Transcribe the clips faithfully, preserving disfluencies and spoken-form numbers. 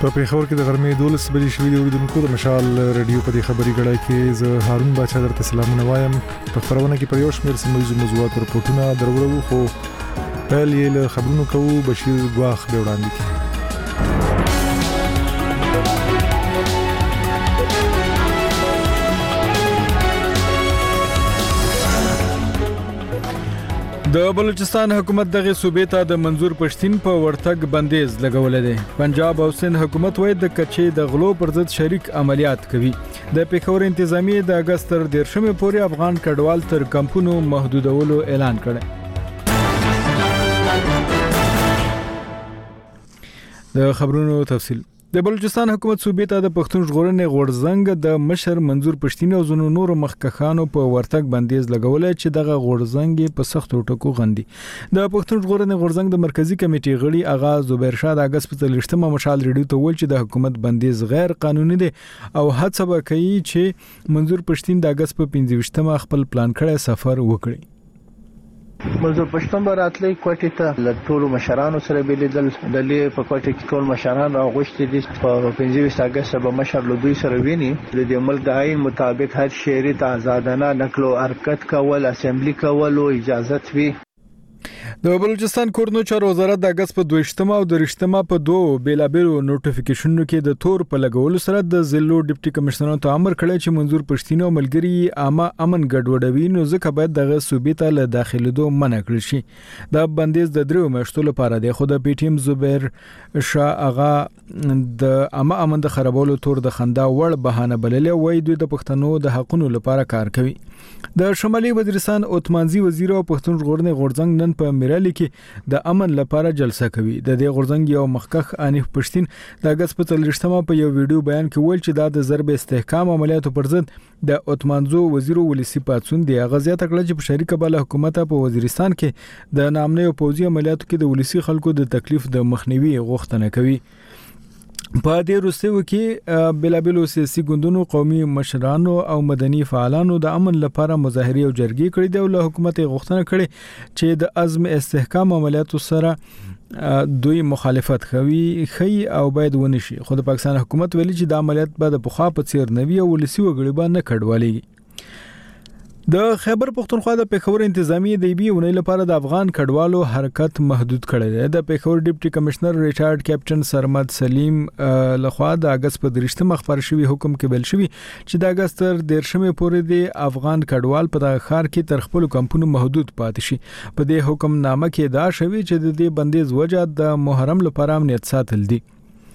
په پیښور کې د غرمې دولس بجې شوې د اوریدونکو د مشال رادیو په دې خبري غړای کې زه هارون باچا درته سلامونه وایم. په خبرونه کې پر یو شمېر سیمه موضوعات رپورټونه درورو خو پیل یې له خبرونو کوو. بشیر ګواخ به وړاندې کړي. د بلوچستان حکومت دغه صوبې ته د منظور پښتين په ورتګ بندیز لګولې ده. پنجاب او سند حکومت وایي د کچې د غلو پر ضد شریک عملیات کوي. د پیښور انتظامی د اگست تر دیرشمې پورې افغان کډوال تر کمپونو محدودولو اعلان کړی. د خبرونو تفصیل. د بلوچستان حکومت صوبې ته د پښتون ژغورنې غورځنګ د مشر منظور پښتين او زونو نور مخکخانو په ورتګ بندیز لګولې چې دغه غورځنګ په سختو ټکو غندي. د پښتون ژغورنې غورځنګ د مرکزی کمیټې غړي اغا زبیر شاه د اگست په څلورمه مشال ریډیو ته ویل چې د حکومت بندیز غیر قانوني دی او هڅه وکړي چې منظور پښتين د اگست په پنځه خپل پلان کړی سفر وکړي. منظور پښتون براتلی کوټې ته له ټولو مشرانو سره بیلیدل د لې په کوټې کې ټول مشران راغوښتي دي. په پنځه اگست به مشر له دوی سره ویني. د دې ملک د آئین مطابق هر شهري ته آزادانه نقل او حرکت کول اسمبلی کول او اجازه وي. د بلوچستان کورنو چارو وزارت د اگست په دویشتمه او درشتمه په دوه بیلابلو نوټیفیکیشنونو کې د تور په لګولو سره د ضلعو ډیپټي کمشنرانو ته امر کړی چې منظور پښتين او ملګری عامه امن ګډوډوي نو ځکه باید دغه صوبې ته له داخليدو منع کړی شي. دا بندیز د درو میاشتو لپاره دی خو د پی ټی ایم زبیر شاه اغا د عامه امن د خرابولو تور د خندا وړ بهانه بللې وای دوی د پښتنو د حقونو لپاره کار کوي. د شمالي وزیرستان اوتمانزي وزیر او پښتون ژغورنې غورځنګ نن په میرالی کې د امن لپاره جلسه کوي. د دې غورځنګ یو مخکخ انیف پښتين د اگست په څلورمه په یو ویډیو بیان کې ویل چې دا د ضرب استحکام عملیاتو پر ضد د اوتمانزو وزیر ولسی پاتسون دی غزيات کړل چې په شریک بل حکومت په وزیرستان کې د نامنه او پوزي عملیاتو کې د ولسی خلکو د تکلیف د مخنیوي غوښتنه کوي. په دې وروستیو کې بلابلو سیاسي ګوندونو قومي مشرانو او مدني فعالانو د امن لپاره مظاهره او جرګې کړې دي او له حکومت غوښتنه کړې چې د عزم استحکام عملیاتو سره دوی مخالفت کوي خي او باید ونشي. خو د پاکستان حکومت ویلي چې د عملیات به د پخوا په څیر نوي او ولسی وګړي باندې کډوالي. د خیبر پختونخوا د پیښور انتظامی د بي ونې لپاره د افغان کډوالو حرکت محدود کړی دی. د پیښور ډیپټي کمشنر ریچارډ کیپټن سرمد سلیم لخوا د اگست په درشتمه خبر شوی حکم کې بل شوی چې د اگست تر دیرشمه پورې د افغان کډوال په دغه ښار کې تر خپل کمپونو محدود پاتې شي. په دې حکم نامه کې دا شوی چې د دې بندیز وجه د محرم لپاره امنیت ساتل دي.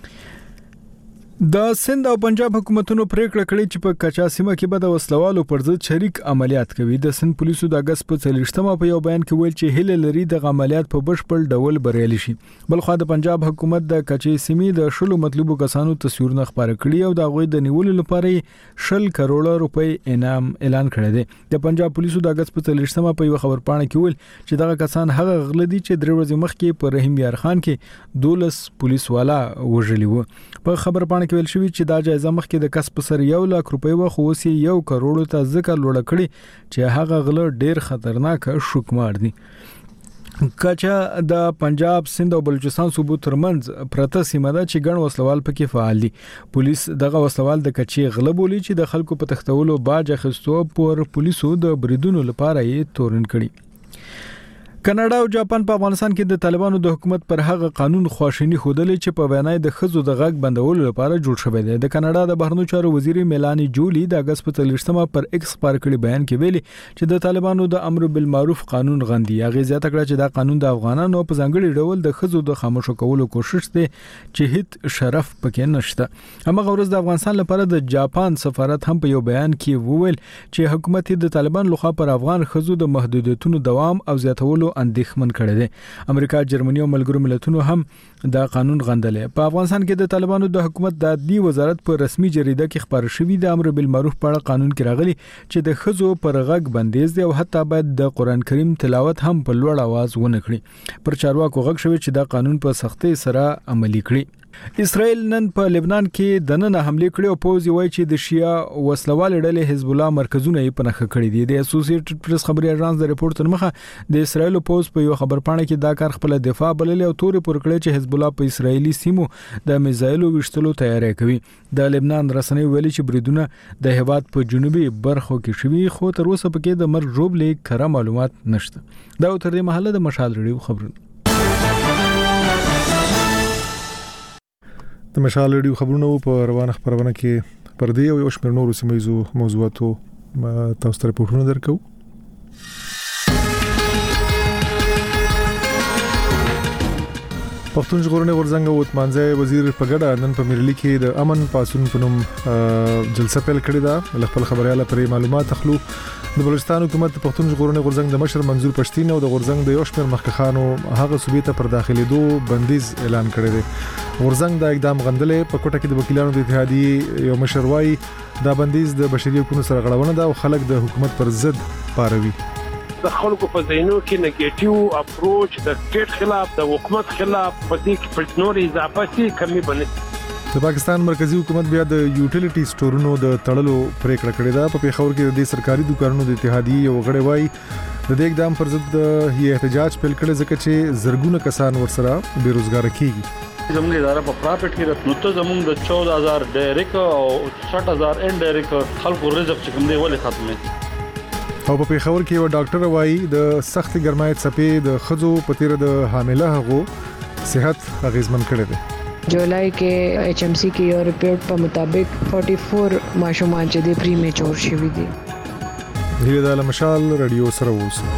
د سند او پنجاب حکومتونو پریکړه کړې چې په کچا سیمه کې به د وسلوالو پر ضد شریک عملیات کوي. د سند پولیسو د اگست په څلورمه په یو بیان کې ویل چې هله لري د عملیات په بشپړ ډول بریالي شي. بلخو د پنجاب حکومت د کچې سیمې د شلو مطلوبو کسانو تصویرونه خبره کړي او د غوي د نیولو لپاره شل کروڑ روپۍ انعام اعلان کړی دی. د پنجاب پولیسو د اگست په څلورمه په یو خبر پاڼه کې ویل چې دغه کسان هغه غلدي چې درې ورځې مخکې په رحیم یار خان کې دولس پولیس والا وژلي وو. په خبر پاڼه کې ویل شوی چې دا جایزه مخکې د کسب سره یو لک روپۍ و خو اوس یو کروڑ ته ذکر لوړ کړي چې هغه غله ډیر خطرناک شوکمار دي. کچا د پنجاب سند او بلوچستان صوبو ترمنځ پرته سیمه ده چې ګڼ وسلوال پکې فعال دي. پولیس دغه وسلوال د کچې غله بولی چې د خلکو په تختولو باج اخیستو پر پولیسو د بریدونو لپاره یې تورن کړي. کاناډا او جاپان په افغانستان کې د طالبانو د حکومت پر هغه قانون خواشینی خودلې چې په وینای د خزو د غږ بندولو لپاره جوړ شوی دی. د کاناډا د بهرنیو چارو وزیر میلانی جولی د اگست په څلورمه پر ایکس پر کړي بیان کې ویلي چې د طالبانو د امر بالمعروف قانون غندي. هغه زیاته کړه چې دا قانون د افغانانو په ځانګړي ډول د خزو د خاموشو کولو کوشش دی چې هیڅ شرف پکې نشته. همغه ورځ د افغانستان لپاره د جاپان سفارت هم په یو بیان کې وویل چې حکومت د طالبان لخوا پر افغان خزو د محدودیتونو دوام او زیاتولو اندېښمن کړی دی. امریکا، جرمني او ملګرو ملتونو هم دا قانون غندلې. په افغانستان کې د طالبانو د حکومت د عدلي وزارت په رسمي جریده کې خبر شوی د امر بالمعروف په اړه قانون کې راغلی چې د خزو پر غږ بندیز دی او حتی باید د قران کریم تلاوت هم په لوړ आवाज ونه کړي. پر چارواکو غږ شوی چې دا قانون په سختۍ سره عملي کړي. اسرائیل نن په لبنان کې د نن حمله کړې او پوز وایي چې د شیا وسلوال ډلې حزب الله مرکزونه یې پنهخه کړې دي. د اسوسییټډ پریس خبري اژانس د ریپورت تر مخه د اسرائیل پوز په یو خبرپاڼه کې دا کار خپل دفاع بللې او تورې پر کړې چې حزب الله په اسرائیلي سیمو د میزایلو وشتلو تیاری کوي. د لبنان رسنۍ ویلي چې بریدونه د هیواد په جنوبي برخو کې شوي خو تر اوسه پکې د مرګ ژوبلې کره معلومات نشته. دا تر دې مهاله د مشال ریډیو خبرونه د مشال ریډیو خبرونه په روانه خبرونه کې پر دې او یو شمېر نورو سیمایي موضوعاتو تاسو ته راپورونه درکو. پښتون ژغورنې غورځنګ او اتمانځي وزیر په ګډه نن په میرلی کې د امن پاسون په نوم جلسه پیل کړې ده. خپل خبرياله پرې معلومات اخلو. د بلوچستان حکومت د پښتون ژغورنې غورځنګ د مشر منظور پښتين او د غورځنګ د یو شمېر مخکخانو هغه صوبې ته پر داخليدو بندیز اعلان کړی دی. غورځنګ د اقدام غندلې په کوټه کې د وکیلانو د اتحادیې یو مشر وايي دا بندیز د بشري حقوقو سره غړونه ده او خلک د حکومت پر ضد پاروي. د خلکو په ذهنو کې نیگیټیو اپروچ د سټیټ خلاف د حکومت خلاف په دې کې په نور اضافه شي کمی بنه. د پاکستان مرکزی حکومت بیا د یوټیلیټی سټورونو د تړلو پریکړه کړې ده. په پیښور کې د سرکاري دکانونو د اتحادیې یو غړی وايي د دې اقدام پر ضد یې احتجاج پیل کړی ځکه چې زرګونه کسان ورسره بیروزګار کیږي. زموږ اداره په پرایویټ کې د نوته زموږ د چودہ هزار ډایریکټ او شپږ هزار انډایریکټ خلکو رزق چې کوم دی ولې ختمه. او په پیښور کې یو ډاکټر وايي د سخت ګرمای څپې د خزو په تیر د حامله هغو صحت اغیزمن کړی دی. جولای کې ایچ ایم سی کې یو ریپورت په مطابق چوالیس ماشومان چې د پری میچور شوي دي. هیله د مشال رادیو سره اوسه.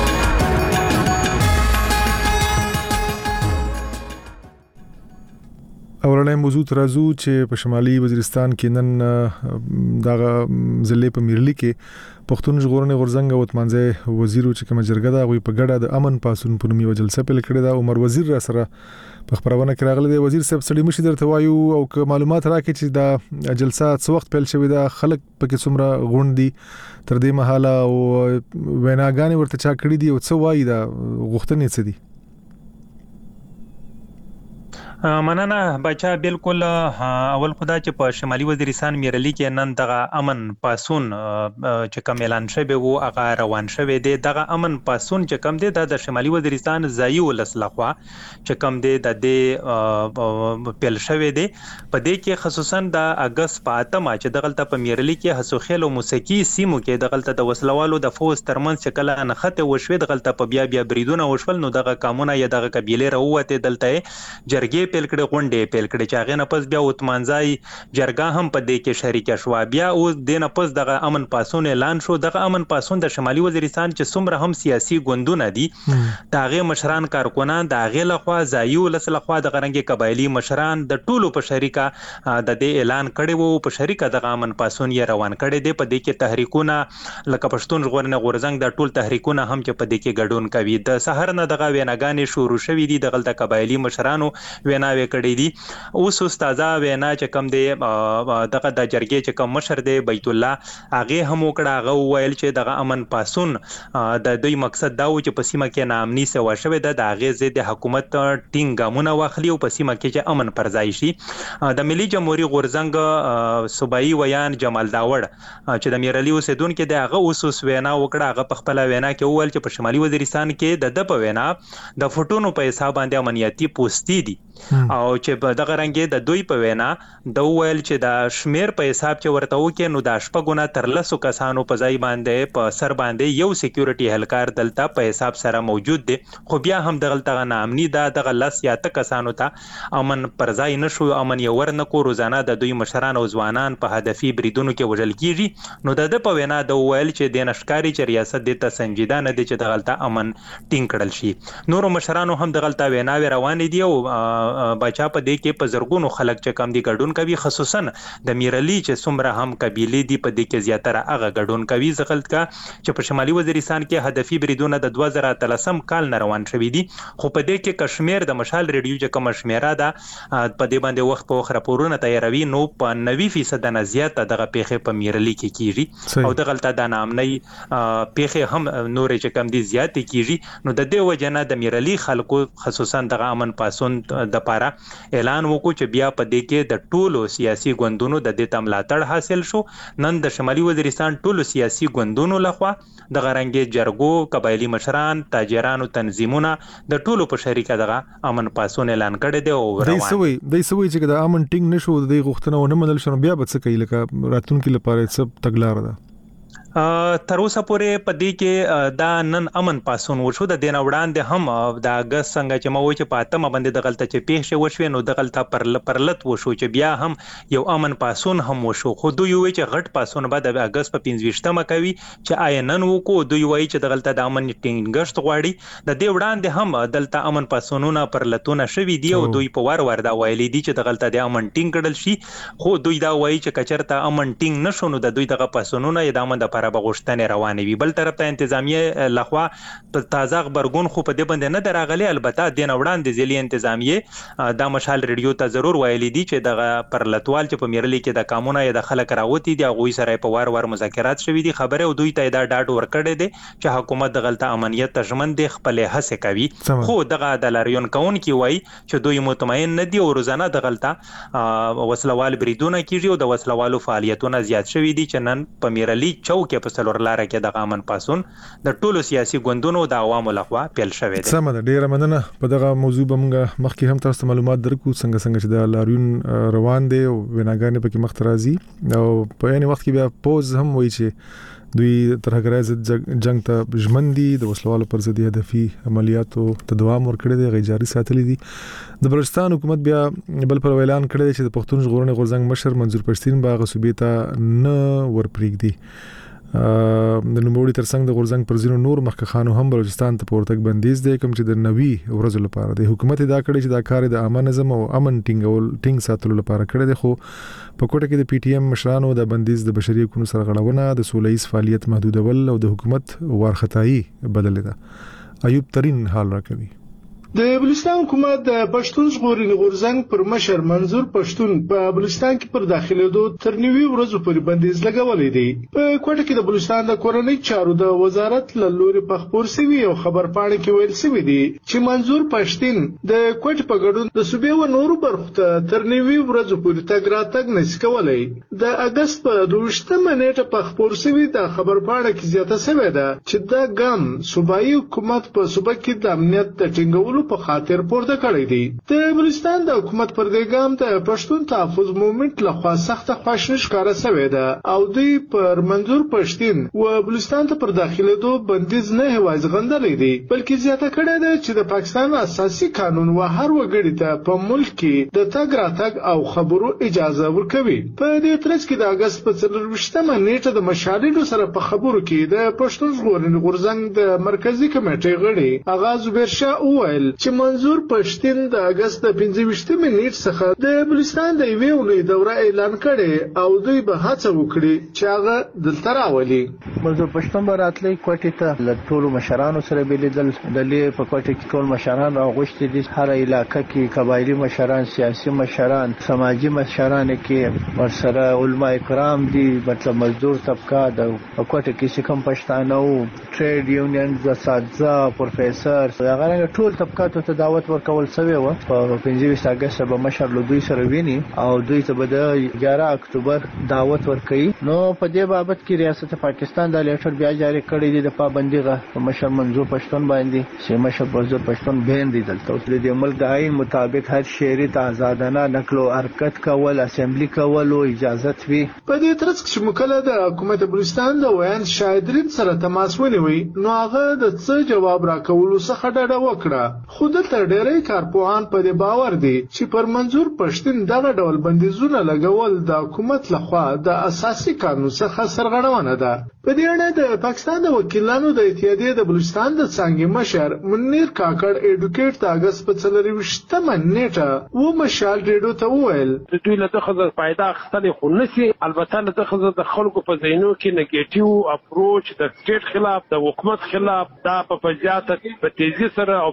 اورنۍ موضوع ترازو چې په شمالي وزیرستان کې نن دغه ضلع په میرلی کې پښتون ژغورنې غورځنګ او اتمانځي وزیر چې کوم جرګه دا غوي په ګډه د امن پاسون په نوم یو جلسه پیل کړې ده. عمر وزیر را سره په خبرونه کې راغلی دی. وزیر صاحب سړي مشي درته وایو او که معلومات راکړي چې دا جلسه څو وخت پیل شوې ده خلک پکې څومره غونډي تر دې مهاله او ویناګانې ورته چا کړې دي او څه وایي دا غوښتنې څه دي؟ مننه بچا بالکل اول خدا چې په شمالي وزیرستان میرلی کې نن دغه امن پاسون چې کوم اعلان شوی وو هغه روان شوی دی. دغه امن پاسون چې کوم دی د شمالي وزیرستان ځایي ولس لخوا چې کوم دی د دې پیل شوی دی. په دې کې خصوصا د اگست په اتمه چې دغلته په میرلی کې حسوخیل او موسیقي سیمو کې دغلته د وسلوالو د فوز ترمنځ چې کله نخته وشوي دغلته په بیا بیا بریدونه وشول نو دغه قانون یا دغه قبيله راوته دلته جرګې پیل کړي غونډې پیل کړي چې هغه نه پس بیا اتمانځي جرګه هم په دې کې شریک شو. بیا اوس د نه پس دغه امن پاسون اعلان شو. دغه امن پاسون د شمالي وزیرستان چې څومره هم سیاسي ګوندونه دي د هغه مشران کارکونان د هغه لخوا ځایي ولس لخوا د غرنګي قبایلی مشران د ټولو په شریکه د دې اعلان کړي وو. په شریکه دغه امن پاسون یې روان کړي دي. په دې کې تحریکونه لکه پښتون ژغورنې غورځنګ د ټول تحریکونه هم چې په دې کې ګډون کوي. د سحر نه دغه ویناګانې شروع شوې دي. دغه قبایلی مشرانو ویناوي کړي دي. اوس استاد وینا چې کم دی دغه د جرګې چې کم مشر دی بیت الله هغه هم وکړه. هغه ویل چې دغه امن پاسون د دوی مقصد دا و چې په سیمه کې ناامني سوا شوې ده د هغه ضد حکومت ټینګ ګامونه واخلي او په سیمه کې چې امن پر ځای شي. د ملي جمهوریت غورځنګ صوبایي ویان جمال داوړ چې د میرلی اوسیدونکو د هغه اوس وینا وکړه. هغه په خپل وینا کې ویل چې په شمالي وزیرستان کې د د په وینا د فټونو په حساب باندې امنیتي پوسټي دي او چې په دغه رنګ د دوی په وینا د ویل چې د شمیر په حساب چې ورته وکي نو د شپګونه تر لسو کسانو په ځای باندې په سر باندې یو سکیورټي هلکار دلته په حساب سره موجود دي. خو بیا هم دغه ناامني دا دغه لس یا ته کسانو ته امن پر ځای نشو. امن یې ورنکو. روزانه د دوی مشران او ځوانان په هدفي بریدونو کې وژل کیږي. نو د په وینا د ویل چې د نشکاري چې ریاست د ته سنجیده نه دي چې دغه امن ټینګ کړل شي. نورو مشرانو هم دغه ویناوي روان دي او بچا په دې کې په زرګونو خلک چې کم دي ګډون کوي. خصوصا د میرلی چې څومره هم قبيله دي په دې کې زیاتره هغه ګډون کوي. زغلت کا چې په شمالي وزیرستان کې هدفي بریدونه د دوه زره اتلسم کال نه روان شوي دي. خو په دې کې کشمیر د مشال ریډیو چې کوم شمیره ده په دې باندې وخت په وخت راپورونه تیاروي نو په نوي فیصد نه زیاته دغه پیښه په میرلی کې کیږي او دغلته د نامنۍ پیښه هم نور چې کم دي زیاتې کیږي. نو د دې وجنه د میرلی خلکو خصوصا دغه امن پاسون د لپاره اعلان وکړو چې بیا په دې کې د ټولو سیاسي ګوندونو د دې ته ملاتړ حاصل شو. نن د شمالي وزیرستان ټولو سیاسي ګوندونو لخوا د غرنګي جرګو، قبایلی مشران، تاجرانو تنظیمونه د ټولو په شریکه دغه امن پاسون اعلان کړی دی. او روان دی سوي دی سوي چې د امن ټینګ نشو د غوښتنه ونه منل شو بیا به څه کوي لکه راتلونکي لپاره سب تګلار ده. تر اوسه پورې په دې کې دا نن امن پاسون وشو. د دین وړاندې هم د اگست څنګه چې مو چې پاتمه باندې د غلطه چې پیښ وشوي نو د غلطه پر پرلت وشو چې بیا هم یو امن پاسون هم وشو. خو دوی وی چې غټ پاسون به د اگست په پنځه کوي چې آینن وکړو. دوی وی چې د غلطه د امن ټینګښت غواړي. د دې وړاندې هم دلته امن پاسونونه پرلتونه شوي دي او دوی په وار ور دا ویلي دي چې د غلطه د امن ټینګ کړل شي. خو دوی دا وایي چې کچرته امن ټینګ نشو نو د دوی دغه پاسونونه د امن د لپاره بغوښتنې روانې وي. بل طرف ته انتظامیه لخوا په تازه خبرګون خو په دې باندې نه دراغلي. البته د نه وړاندې ځلې انتظامیه د مشال ریډیو ته ضرور ویلي دي چې دغه پرلتوال چې په میرلی کې د قانونه یا د خلک راوتی دي هغه سره په وار وار مذاکرات شوي دي. خبره او دوی ته دا ډاډ ورکړی دی چې حکومت د غلطه امنیت تضمن دي خپل هڅه کوي. خو دغه د لاریون کون کی وای چې دوی مطمئن نه دي او روزانه د غلطه وسلوال بریدونه کیږي او د وسلوالو فعالیتونه زیات شوي دي چې نن په میرلی چوک په سلور لار کې د امن پاسون د ټولو سیاسي ګوندونو د عوامو لخوا پیل شوی دی. سم ده. ډیره مننه. په دغه موضوع بمږه مخکې هم تاسو معلومات درکو څنګه څنګه چې د لاریون روان دي او ویناګانې پکې مخ ته راځي او په یعنی وخت کې بیا پوز هم وایي چې دوی تر هغه راځي جنگ ته ژمن دي د وسلوالو پر ضد هدفي عملیاتو ته دوام ورکړي دي غیر جاري ساتلي دي. د بلوچستان حکومت بیا بل پر اعلان کړی دی چې د پښتون ژغورنې غورځنګ مشر منظور پښتين باغ صوبې ته نه ورپریږدي. د نوموړي ترڅنګ د غورځنګ پر ځینو نور مخکخانو هم بلوچستان ته پورتګ بندیز دی کوم چې د نوي ورځو لپاره د حکومت دا کړی چې دا کار د امن نظم او امن ټینګول ټینګ ساتلو لپاره کړی دی. خو په کوټه کې د پی ټی ایم مشرانو د بندیز د بشري حقوقو سره غړونه د سولهییز فعالیت محدودول او د حکومت وارخطایي بدلې ده. ایوب ترين حال راکوي. د بلوچستان حکومت د پښتون ژغورنې غورځنګ پر مشر منظور پښتون په بلوچستان کې پر داخلېدو تر نیوي ورځو پورې بندیز لګولې دی. په کوټه کې د بلوچستان د کورنۍ چارو د وزارت له لوري په خبر سوي او خبر پاڼه کې ویل سوي دي چې منظور پښتون د کوټه په ګډون د صوبې و نورو برخو ته تر نیوي ورځو پورې تګ راتګ نشي کولای. د اگست په دوشتمه نیټه په خبر سوي د خبر پاڼه کې زیاته سوي ده چې دا ګام صوبایي حکومت په صوبه کې د امنیت د ټینګولو په خاطر پورته کړی دی. د بلوچستان د حکومت پر دې ګام د پښتون تحفظ موومېنټ لخوا سخته خواشیني ښکاره شوې ده او دوی پر منظور پښتون و بلوچستان ته پر داخلېدو بندیز نه هوایز غندلې دي بلکې زیاته کړې ده چې د پاکستان اساسي قانون و هر وګړي ته په ملک کې د تګ راتګ او خبرو اجازه ورکوي. په دې ترڅ کې د اگست په څلرویشتمه نیټه د مشالینو سره په خبرو کې د پښتون ژغورنې غورځنګ د مرکزی کمیټې غړي آغا زبیر شاه وویل چې منظور پښتون د اگست د پنځه ویشتمې نیټ څخه د بلوچستان د یوې اونۍ دوره اعلان کړي او دوی به هڅه وکړي چې هغه دلته راولي. منظور پښتون به راتلی کوټې ته له ټولو مشرانو سره بلیدل. دلې په کوټې کې ټول مشران راغوښتي دي. هر علاقه کې قبایلی مشران، سیاسي مشران، سماجي مشران کې ورسره علما کرام دي. مطلب مزدور طبقه د کوټې کې چې کوم پښتانه او ټریډ یونین اساتذه پروفیسور هغه ټول طبقه ته دعوت ورکول شوی و. په پنځه اگست به مشر له دوی سره ویني او دوی ته به د اګیاره اکتوبر دعوت ورکړي. نو په دې بابت کې ریاست پاکستان د لیټر بیا جاری کړی دی د پابندي غو مشر منظور پښتون باندې چې مشر منظور پښتون بین دی دلته. اوس د ملک د آئین مطابق هر شهري ته آزادانه نقل او حرکت کول، اسمبلی کول او اجازه وي. په دې ترڅ کې مکله د حکومت بلوچستان د ویان شاهدرین سره تماس ونیوي نو هغه د څه جواب راکولو څخه ډډه وکړه. خو دلته ډېری کارپوهان په دې باور دي چې پر منظور پښتون دغه ډول بندیزونه لګول د حکومت لخوا د اساسي قانون څخه سرغړونه ده. په دې اړه د پاکستان د وکیلانو د اتحادیې د بلوچستان د څانګې مشر منیر کاکړ ایډوکیټ د اگست په څلرویشتمه نیټه و مشال ریډیو ته وویل د دوی له دغه فایده اخیستل خو نشي. البته له دغه د خلکو په ذهنو کې نیگیټیو اپروچ د سټیټ خلاف، د حکومت خلاف دا په فزیات په تیزی سره او په ډیره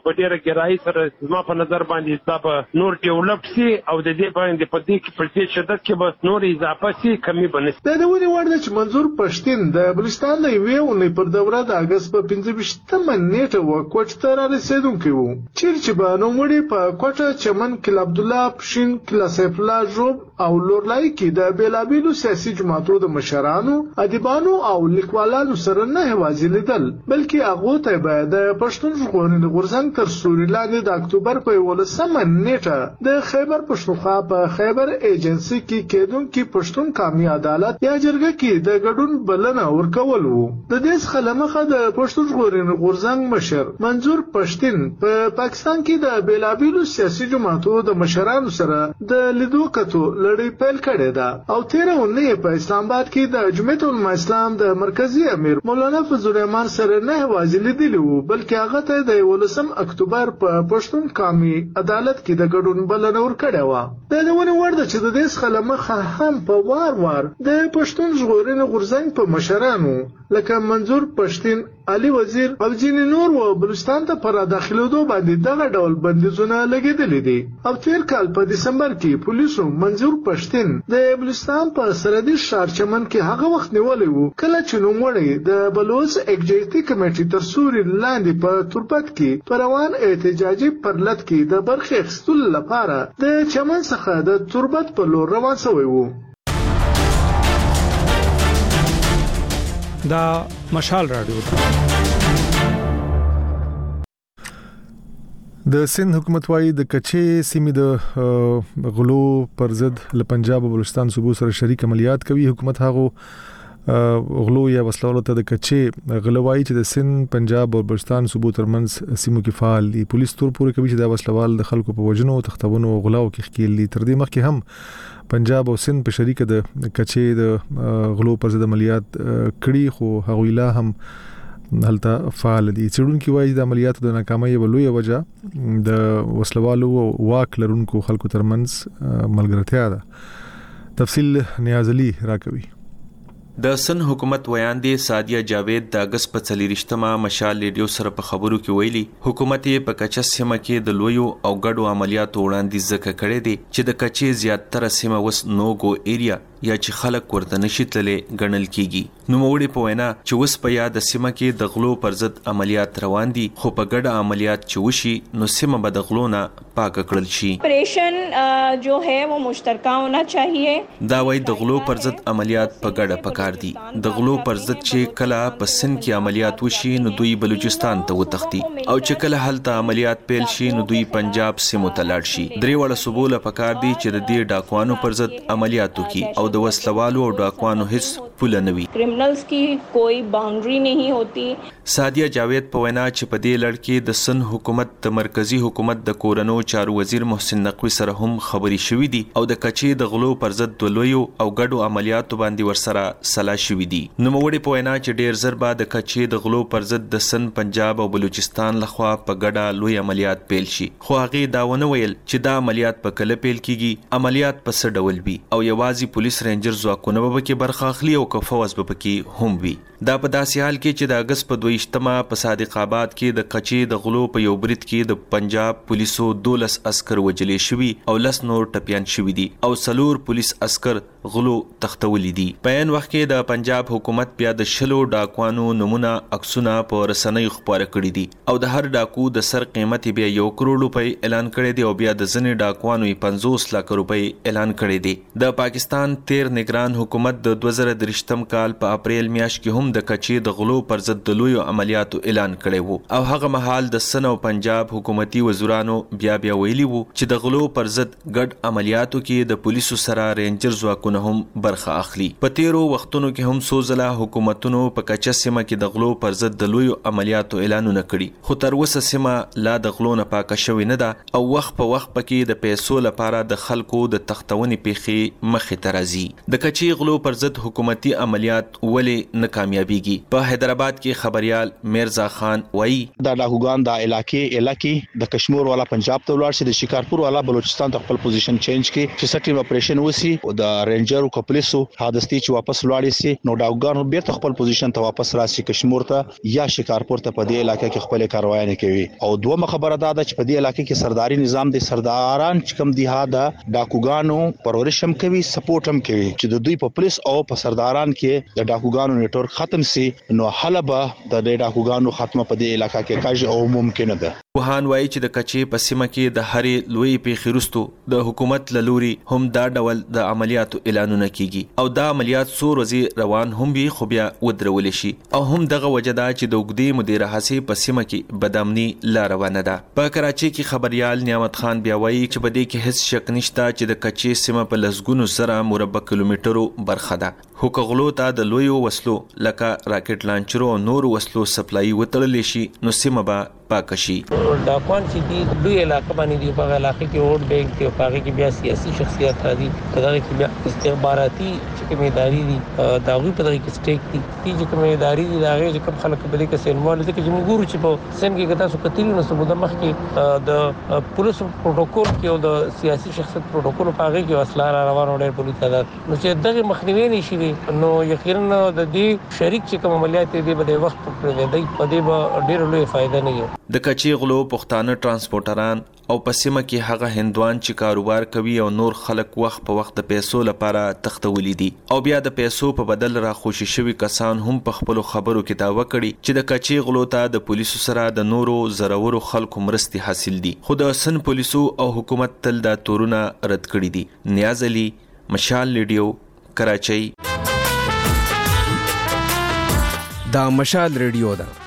ګرایي سره زما په نظر باندې دا به نور ډیولپ شي او د دې باندې په دې کې پر دې شدت کې به نور اضافه شي کمی بنسي. دا د ونې وړ ده چې منظور پښتين د بلوچستان د یوې اونۍ پر دوره د اگست په پنځه ویشتمه نیټه وکوټ ته را رسیدونکی وو. چیرې چې به نوموړي په کوټه چمن کې عبدالله پښین کې سیف الله ژوب او لورلای کې د بیلابیلو سیاسي جماعتونو د مشرانو، ادیبانو او لیکوالانو سره نه یوازې لیدل بلکې هغه ته به د پښتون ژغورنې غورځنګ تر سوري لاندې د اکتوبر په یولسمه نیټه د خیبر پښتونخوا په خیبر ایجنسی کې کېدونکي پښتون قومي عدالت یا جرګه کې د ګډون بلنه ورکول وو. د دې څخه لمخه د پښتون ژغورنې غورځنګ مشر منظور پښتين په پاکستان کې د بیلابیلو سیاسي جماعتونو د مشرانو سره د لیدو کتو لړۍ پیل کړې ده او تیره اونۍ په اسلام آباد کې د جمعیت العلماء اسلام د مرکزی امیر مولانا فضل الرحمن سره نه یوازې لیدلی وو بلکې هغه ته د یولسم اکتوبر په پښتون قومي عدالت کې د ګډون بلنه ورکړې وه. دا د ونې وړ ده چې د دې څخه له مخه هم په وار وار د پښتون ژغورنې غورځنګ په مشرانو لکه منظور پښتين، علي وزیر او ځینې نور و بلوچستان ته پر داخلېدو باندې دغه ډول بندیزونه لګېدلي دي. او تیر کال په دسمبر کې پولیسو منظور پښتين د بلوچستان په سرحدي ښار چمن کې هغه وخت نیولی وو کله چې نوموړی د بلوچ ایکزیکټیو کمیټې تر سوري لاندې په تربت کې په روان احتجاجي پرلت کې د برخې اخیستلو لپاره د چمن څخه د تربت په لور روان شوی وو. دا مشال رادیو د سند حکومت وايي د کچې سیمې د غلو پر ضد له پنجاب او بلوچستان صوبو سره شریک عملیات کوي. حکومت هغه غلو یا وسلوالو ته د کچې غلوای چې د سند، پنجاب او بلوچستان صوبو ترمنځ سیمو کې فعال دي. پولیس تور پورې کوي چې د وسلوال د خلکو په وجنو، تختونو او غلاو کې ښکیل دي. تر دې مخکې هم پنجاب او سند په شریک د کچې د غلو پر ضد عملیات کړي خو هغه لا هم هلته فعال دي. څېړونکي وایي د عملیاتو د ناکامۍ یوه لویه وجه د وسلوالو او واک لرونکو خلکو ترمنځ ملګرتیا ده. تفصیل نیاز علي راکوي. د سن حکومت ویان دی سادیا جاوید د اگست په څلېرویشتمه مشال ریډیو سره په خبرو کې ویلي حکومت یې په کچه سیمه کې د لویو او ګډو عملیاتو وړاندیز ځکه کړی دی چې د کچې زیاتره سیمه وس نوګو ایریا یا چې خلک ورته نشي تللی ګڼل کیږي. نوموړي په وینا چې اوس په یاد سیمه کې د غلو پر ضد عملیات روان دي خو په ګډه عملیات چې وشي نو سیمه به د غلو نه پاک کړل شي. آپریشن جو ہے وہ مشترکہ ہونا چاہیے. دا وایي د غلو پر ضد عملیات په ګډه پکار دي. د غلو پر ضد چې کله په سند کې عملیات وشي نو دوی بلوچستان ته وتښتي او چې کله هلته عملیات پیل شي نو دوی پنجاب سیمو ته لاړ شي. درې واړه صوبو له پکار دي چې د دې ډاکوانو پر ضد عملیات وکړي او د وسلوالو او ډاکوانو هیڅ پوله نه وي. کرمنلز کی کوئی باونډري نه ہوتی. سادیا جاوید په وینا چې په دې لړ کې د سند حکومت د مرکزی حکومت د کورونو چارو وزیر محسن نقوی سره هم خبري شوې دي او د کچې د غلو پر ضد د لویو او ګډو عملیاتو باندې ورسره سلا شوې دي. نوموړي په وینا چې ډیر زر به د کچې د غلو پر ضد د سند، پنجاب او بلوچستان لخوا په ګډه لوی عملیات پیل شي خو هغه دا ونه ویل چې دا عملیات په کله پیل کیږي، عملیات په څه ډول وي او یوازې پولیس رینجر ځواکونه به کې برخه اخلي او که فوج به پکې هم وي. دا په داسې حال کې چې د اگست په دویشتمه په صادق آباد کې د کچې د غلو په یو برید کې د پنجاب پولیسو دولس عسكر وجلې شوي او لس نور ټپيان شوي دي او څلور پولیس عسكر غلو تختولي دي. په عین وخت کې د پنجاب حکومت بیا د شلو ډاکوانو نمونه عکسونه په رسنیو خپاره کړي دي او د هر ډاکو د سر قیمت بیا یو کروڑ روپۍ اعلان کړی دی او بیا د ځینې ډاکوانو پنځوس لک روپۍ اعلان کړی دی. د پاکستان تیر نگران حکومت د دوه زره درشتم کال په اپریل میاشت کې هم د کچې د غلو پر ضد د لویو عملیاتو اعلان کړی وو او هغه مهال د سن او پنجاب حکومتي وزرانو بیا بیا ویلي وو چې د غلو پر ضد ګډ عملیاتو کې د پولیسو سره رینجر ځواکونه هم برخه اخلي. په تیرو وختونو کې هم څو ځله حکومتونو په کچه سیمه کې د غلو پر ضد د لویو عملیاتو اعلانونه کړي خو تر اوسه سیمه لا د غلو نه پاکه شوې نه ده او وخت په وخت پکې د پیسو لپاره د خلکو د تختونې پیخي مخې ته راځي. راځي. د کچي غلو پر ضد حکومتي عملیات ولې ناکامیابیږي؟ په حیدرآباد کې خبريال میرزا خان وایي دا ډاکوګان د علاقې علاقې د کشمیر والا پنجاب ته ولاړ شي، د شکارپور والا بلوچستان ته خپل پوزیشن چینج کړي چې سټیم اپریشن وسی او د رینجر او پولیسو حادثتي چې واپس لاړ شي نو ډاکوګان بیرته خپل پوزیشن ته واپس راشي کشمیر ته یا شکارپور ته په دې علاقې کې خپل کاروایي نه کوي. او دوه خبره دا ده چې په دې علاقې کې سرداري نظام د سرداران چې کوم دی ها دا ډاکوګانو پرورشم کوي، سپورټ هم کوي چې د دوی په پولیس او په سرداران کې د ډاکوګانو نیټورک ختم سي نو حلبه د ډاکوګانو ختمه په دې علاقې کې کاج او ممکن ده. وهان وایي چې د کچي په سیمه کې د هرې لوی پیښې وروسته د حکومت لوري هم دا ډول د عملیاتو اعلانونه کیږي او دا عملیات څو ورځې روان هم وي خو بیا ودرول شي او هم دغه وجدا چې د وګړي مدیر حسي په سیمه کې بدامني لا روانه ده. په کراچي کې خبريال نعمت خان بیا وایي چې په دې کې هیڅ شک نشته چې د کچي سیمه په لسګونو سره مربع کیلومترو برخه ده. حکوغلو ته د لویو وسلو لکه راکټ لانچرو او نور وسلو سپلای وتړل شي نو سیمه به پاک شي. ډاکوان چې دی دوی علاقه باندې دی په علاقې کې ووټ بینک دی او هغه کې بیا سیاسي شخصیت راځي په دغه کې بیا استخباراتي چې کومېداري دي دا غوي په دغه کې سټیک دي چې کومېداري دي دا غوي چې کوم خلک په دې کې سینوال دي چې موږ ګورو چې په سن کې کدا سو کتلی نو سبوده مخ کې د پولیس پروتوکول کې او د سیاسي شخصیت پروتوکول په هغه کې وسله را روانه ډېر پولیس تعداد نو چې دغه مخنیوي نشي نو یقینا د دې شریک چې کوم عملیات دي په وخت پر دی په دې به ډېر لوی فائدہ نه وي. د کچي غلو پښتانه ترانسپورټران او پسیمه کې هغه هندوان چې کاروبار کوي او نور خلک وخت په وخت د پیسو لپاره تختولې دي او بیا د پیسو په بدل را خوشي شوی کسان هم په خپل خبرو کې دا وکړي چې د کچي غلو ته د پولیسو سره د نورو زرورو خلکو مرستي حاصل دي خو د سن پولیسو او حکومت تل دا تورونه رد کړی دي. نیاز علي، مشال ریډیو، کراچۍ. دا مشال ریډیو ده.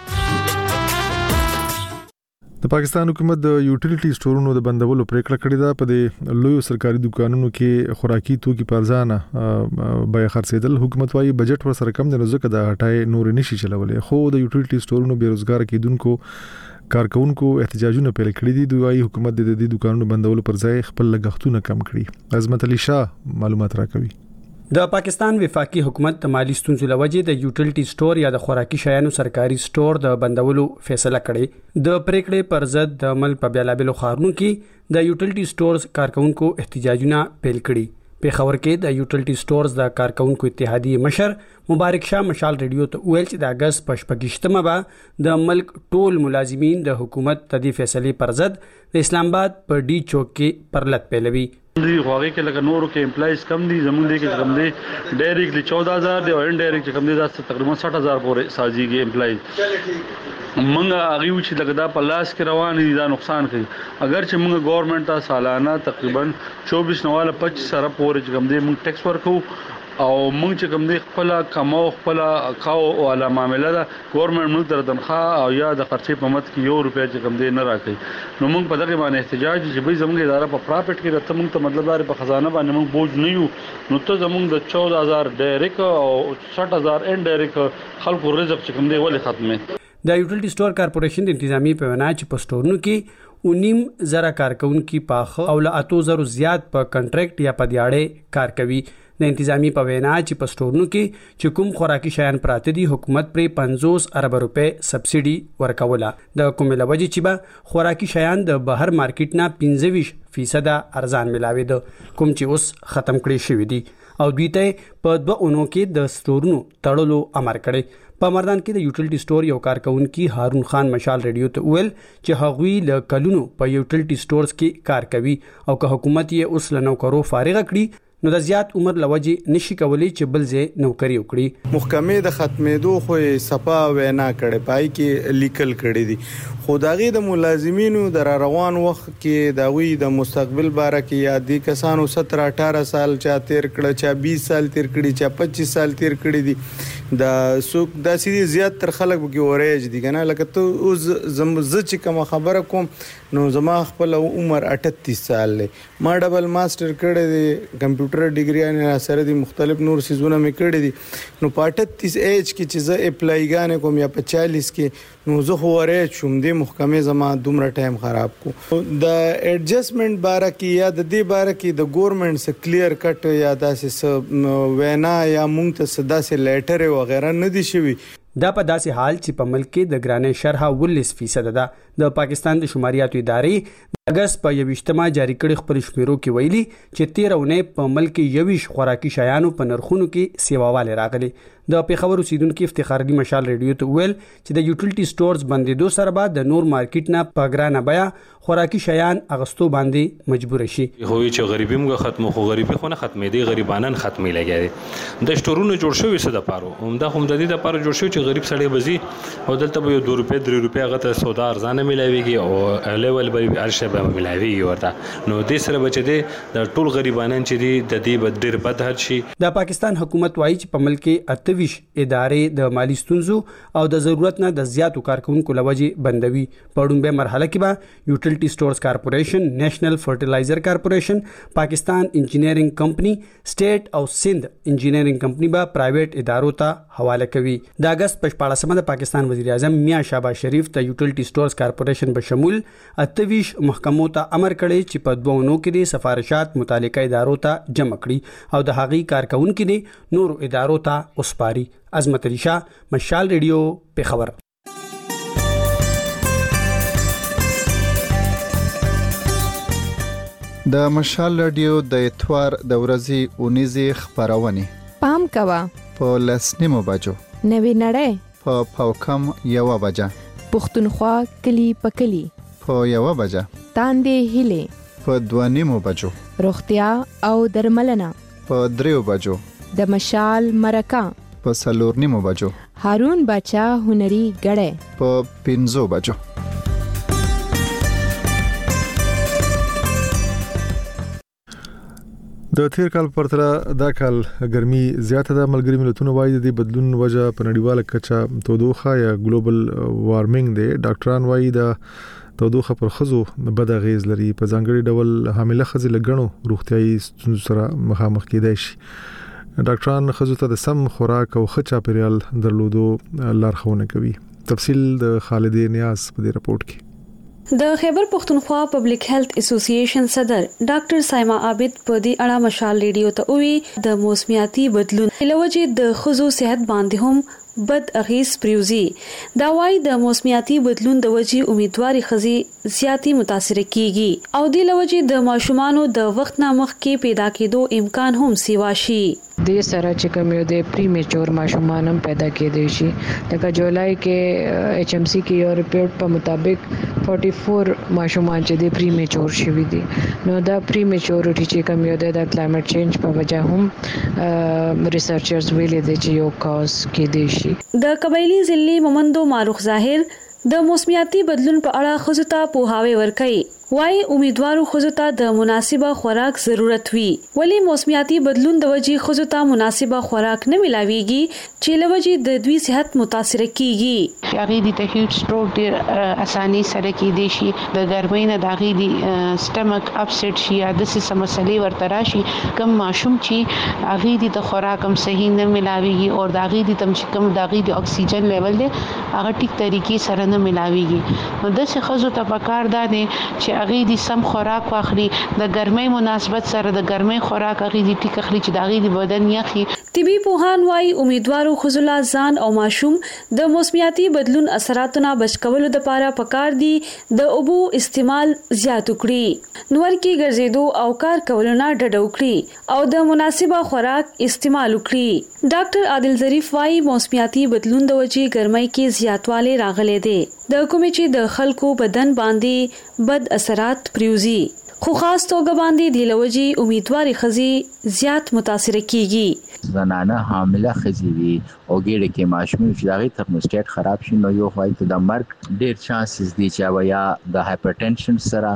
د پاکستان حکومت د یوټیلیټي سټورونو د بندولو پریکړه کړې ده. په دې لویو سرکاري دکانونو کې خوراکي توکي په ارزانه بیه خرڅېدل. حکومت وايي بجټ ور سره کم دی نو ځکه د هټای نور نشي چلولای. خو د یوټیلیټي سټورونو بیروزګار کیدونکو کارکونکو احتجاجونه پیل کړي دي. دوی وايي حکومت د دې دکانونو بندولو پر ځای خپل لګښتونه کم کړي. عظمت علي شاه معلومات راکوي. د پاکستان وفاقي حکومت د مالی ستونزو لوجې د یوټیلیټي سټور یا د خوراکي شیانو سرکاري سټور د بندولو فیصله کړې. د پریکړې پر ضد د عمل په بیلابلو ښارونو کې د یوټیلیټي سټورز کارکونکو احتجاجونه پیل کړي. پېښور کې د یوټیلیټي سټورز د کارکونکو اتحادیې مشر مبارک شاه مشال ریډیو ته ویل چې د اگست په شپږشتمه به د ملک ټول ملازمین د حکومت د دې فیصلې پر ضد د اسلام آباد په ډي چوک کې پرلط پیلوي. دی خواږي کې لکه نورو کې امپلایز کم دي زموږ دي کې کم دي ډایرکټلی چودہ هزار دی او انډایرکټ کم دي دا تقریبا ساٹھ هزار پورې سازيږي امپلایز. موږ هغه و چې لکه دا په لاس کې روان دي دا نقصان کوي. اگر چې موږ ګورنمنت ته سالانه تقریبا چوبیس نواله پچیس سره پورې کم دي موږ ټیکس ورکو او موږ چې کوم دی خپل کمو خپل کاو او علا معاملې ده ګورنمنت موږ تر تنخواه او یا د خرچې په مت کې یو روپیا چې کوم دی نه راکړي نو موږ په دغه باندې احتجاج چې به زموږ اداره په پراپرټ کې راته موږ ته مطلب لري په خزانه باندې موږ بوج نه یو نو ته زموږ د چودہ هزار ډایرکټ او ساٹھ هزار انډایرکټ خلکو رزق چې کوم دی ولې ختمه. د یوټیلیټي سټور کارپوریشن د انتظامی په وینا چې په سټورونو کې اونیم زره کارکونکو پاخه او له اتو زرو زیات په کنټریکټ یا په دیاړې کار کوي. د انتظامی په وینا چې په سټورونو کې چې کوم خوراکي شیان پراته دي حکومت پرې پنځوس ارب روپے سبسيډي ورکوله. د کومه لوجې چې به خوراکي شیان د بهر مارکیټ نه پنځه ویشت فیصد ارزان ملاوي دي کوم چې اوس ختم کړي شوی دي او دوی ته په دوه اونو کې د سټورونو تړلو امر کړي. په مردان کې د یوټیلیټي سټور یو کارکونکي هارون خان مشال ریډیو ته ویل چې هغوی له کلونو په یوټیلیټي سټورز کې کار کوي او که حکومت یې اوس له نوکرو فارغ کړي نو د زیات عمر لوجې نشي کولی چې بل ځای نوکری وکړي. محکمې د ختمېدو خو صفا وینا کړي پای کې لیکل کړي دي خو داغي د ملازمینو د روان وخت کې داوی د مستقبل باره کې یادي کسانو سترہ اٹھارہ سال چا تیر کړه چا بیس سال تیر کړي چا پچیس سال تیر کړي دي دا څوک دا سړي زیات تر خلک وګي اورېج دي کنه لکه ته اوس زم ز چې کوم خبره کوم نو زما خپل عمر اٹھتیس سال دی ما ډبل ماستر کړی دی کمپیوټر ډیګری نه سره دي مختلف نور سيزونه مې کړی دي نو په اٹھتیس ایج کې چې زه اپلای غانې کوم یا په چالیس کې نو زه خو اورېج شوم د محکمې زما دومره ټایم خراب کو د ایڈجسټمنٹ باره کې یا د دې باره کې د ګورنمنت څخه کلیر کټ یا داسې وینا یا مونږ ته صدا سي لیټر وغیرہ نه دي شوی دا په داسې حال چې په ملک کې د ګرانې شرح ولس فیصد ده د پاکستان د شماریاتو ادارې د اگست په یوشتمه جاری کړي خپل شمیرو کې ویلي چې تیر اونۍ په ملک کې یوش خوراکي شیانو په نرخونو کې سیواواله راغلي د پیښور اوسیدونکو افتخار علي مشال ریډیو ته ویل چې د یوټیلیټي سٹورز بندیدو سره بعد د نور مارکیټ نه په ګرانه بیا خوراکي شیان اغستو باندې مجبور شي خو چې غریبي موږ ختمو خو غریبي خو نه ختمې دي غریبانان ختمې لګي د سٹورونو جوړ شوی څه د پاره همدا هم د دې د پاره جوړ شوی چې غریب سړی بزي او دلته به دو روپے درې روپے غته سودا ارزانه ملایويږي او لیول به ارشه به ملایويږي ورته نو دې سره بچ دي د ټول غریبانان چې دي د دې بدر بد حل شي د پاکستان حکومت وايي چې په ملک کې اتويش ادارې د مالی ستونزو او د ضرورت نه د زیاتو کارکونکو لوجې بندوي په ډومبه مرحله کې به یوټیلیټي سٹورز کارپوریشن نېشنل فرټیلایزر کارپوریشن پاکستان انجینیرینګ کمپنی سټیټ او سند انجینیرینګ کمپنی به پرایویټ ادارو ته حواله کوي د اگست په شپاړسمه د پاکستان وزیر اعظم میاں شهباز شریف ته یوټیلیټي سٹورز کارپوریشن به شمول اتويش محکمو ته امر کړی چې په دوه نو کې د سفارشات متعلقه ادارو ته جمع کړي او د هغې کارکونکو دي نور ادارو ته وسپاري عظمت علي شاه مشال ریډیو پیښور د مشال رادیو د اتوار د ورځې اونیزه خبرونه پام کوا په لسنیمو بجو نوی نړۍ په پاوکم یو بجه پښتونخوا کلی پکلی په یو بجه تاندې هله په دوانیمو بجو روغتیا او درملنه په دریو بجو د مشال مرکه په سلورنیمو بجو هارون بچا هنري غړې په پنځو بجو د تیر کال پرتله دا کال ګرمي زیاته ده ملګری ملتونو وايي د بدلون وجه په نړیواله کچه تودوخه یا ګلوبل وارمنګ دی ډاکټران وايي د تودوخه پر خزو بد اغیز لري په ځانګړي ډول حامله خزې لګڼو روغتيایي ستونزو سره مخامخ کېدای شي ډاکټران خزو ته د سم خوراک او ښه چاپیریال درلودو لارښوونه کوي تفصیل د خالد نیاز په دې رپورت کې د خیبر پختونخوا پبلک هیلث اسوسییشن صدر ډاکټر سایما عابد په دې اړه مشال ریډیو ته وی د موسمیاتي بدلون لوجه د خزو صحت باندې هم بد اغیز پریوزی دا وايي د موسمیاتي بدلون د وجې امیدواري خزي زیاتی متاثر کیږي او د لوجه د ماشومانو د وخت نامخ کې پیدا کېدو امکان هم سیوا شي د سره چې کوم یو د پریمیچور ماشومان هم پیدا کېدي شي لکه جولای کې ایچ ام سی کې یو ریپورت په مطابق چوالیس ماشومان چې د پریمیچور شوي دي نو دا پریمیچورټی چې کوم یو د کلایمټ چینج په وجه هم ریسرچرز ویلي دي چې یو کاز کېدي شي د قبایلی ضلع مومندو ماروخ ظاهر د موسمیاتي بدلون په اړه خزوته پوهاوی ورکړي وای امیدوارو خزوته د مناسبه خوراک ضرورت وي ولی موسمیاتي بدلون د وجې خزوته مناسبه خوراک نه ملاويږي چې لوجې د دوی صحت متاثر کیږي هغه د ته هیټ سټروک ډیر اساني سره کېدي شي د ګرمۍ نه د هغه د سټمک اپسټ شي یا د سیسه مسلې ورته راشي کم ماشوم چې هغه د خوراک هم صحیح نه ملاويږي او د هغه د تم چې کم د هغه د اکسیجن لیول دی هغه ټیک طریقې سره نه ملاويږي نو د څه خزو ته پکار ده چې هغه دي سم خوراک واخلي د ګرمۍ مناسبت سره د ګرمۍ خوراک هغه دي ټیک اخلي چې د هغه د بدن یخي طبي پوهان وايي امیدوارو خزلا ځان او ماشوم د موسمیاتي بدلون اثراتونه بچ کولو لپاره پکار دي د اوبو استعمال زیات کړي نور کې ګرځېدو او کار کولو نه ډډ وکړي او د مناسبه خوراک استعمال وکړي ډاکټر عادل ظریف وايي موسمیاتي بدلون د وجې ګرمۍ کې زیاتوالی راغلي دي د کومې چې د خلکو بدن باندې بد اثرات پریوزي خو خاص توګه باندې د لوجي امیدواري خزي زیات متاثر کیږي زنانه حامله خزي وي او ګډه کې ماشوم چې دغه ترموسټیټ خراب شي نو یو وایي ته د مرګ ډیر چانسز دي چې یا د هایپرټنشن سره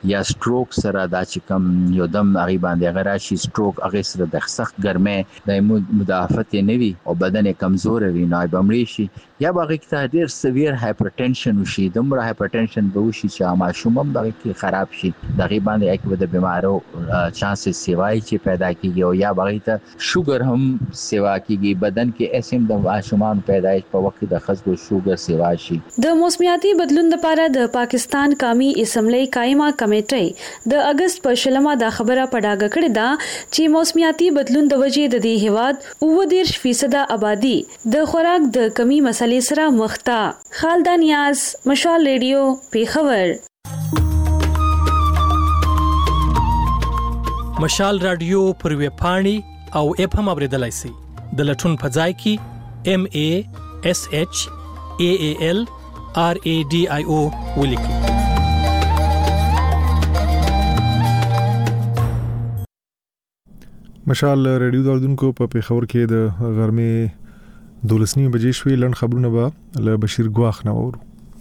یا سټروک سره دا چې کم یو دم هغه باندې هغه راشي سټروک هغه سره د سخت ګرمه د مدافعت نه وي او بدن کمزور وي نو بمړي شي یا باغی کې ډیر سیویر هایپرټنشن وشي دمر هایپرټنشن به وشي چې ماشوم هم باغی کې خراب شي دغه باندې اکو د بیمارو چانسز سیوای چې پیدا کیږي او یا باغی ته شوګر هم سیوا کیږي بدن کې اسیم د ماشومان پیدایش په وخت د خزګو شوګر سیوا شي د موسمیاتي بدلون لپاره د پاکستان قومي اسمبلی قائمه کمیټه د اگست په شلمه دا خبره پډاګه کړې ده چې موسمیاتي بدلون د وجې د دې هواد اوه دېرش فیصد آبادی د خوراک د کمی مسلې سره مخ ته خالد نیاز مشال ریډیو پیښور مشال رادیو پر ویب پاڼې او اپ هم اوریدلای شئ د لټون په ځای کې ام ا اس اچ ا ا ال ار ا ډي آی او ولیکئ. مشال ریډیو دردونکو په پیښور کې د غرمې دولسنی بجې شوې لړ خبرونه به له بشیر ګواخ نه وورو.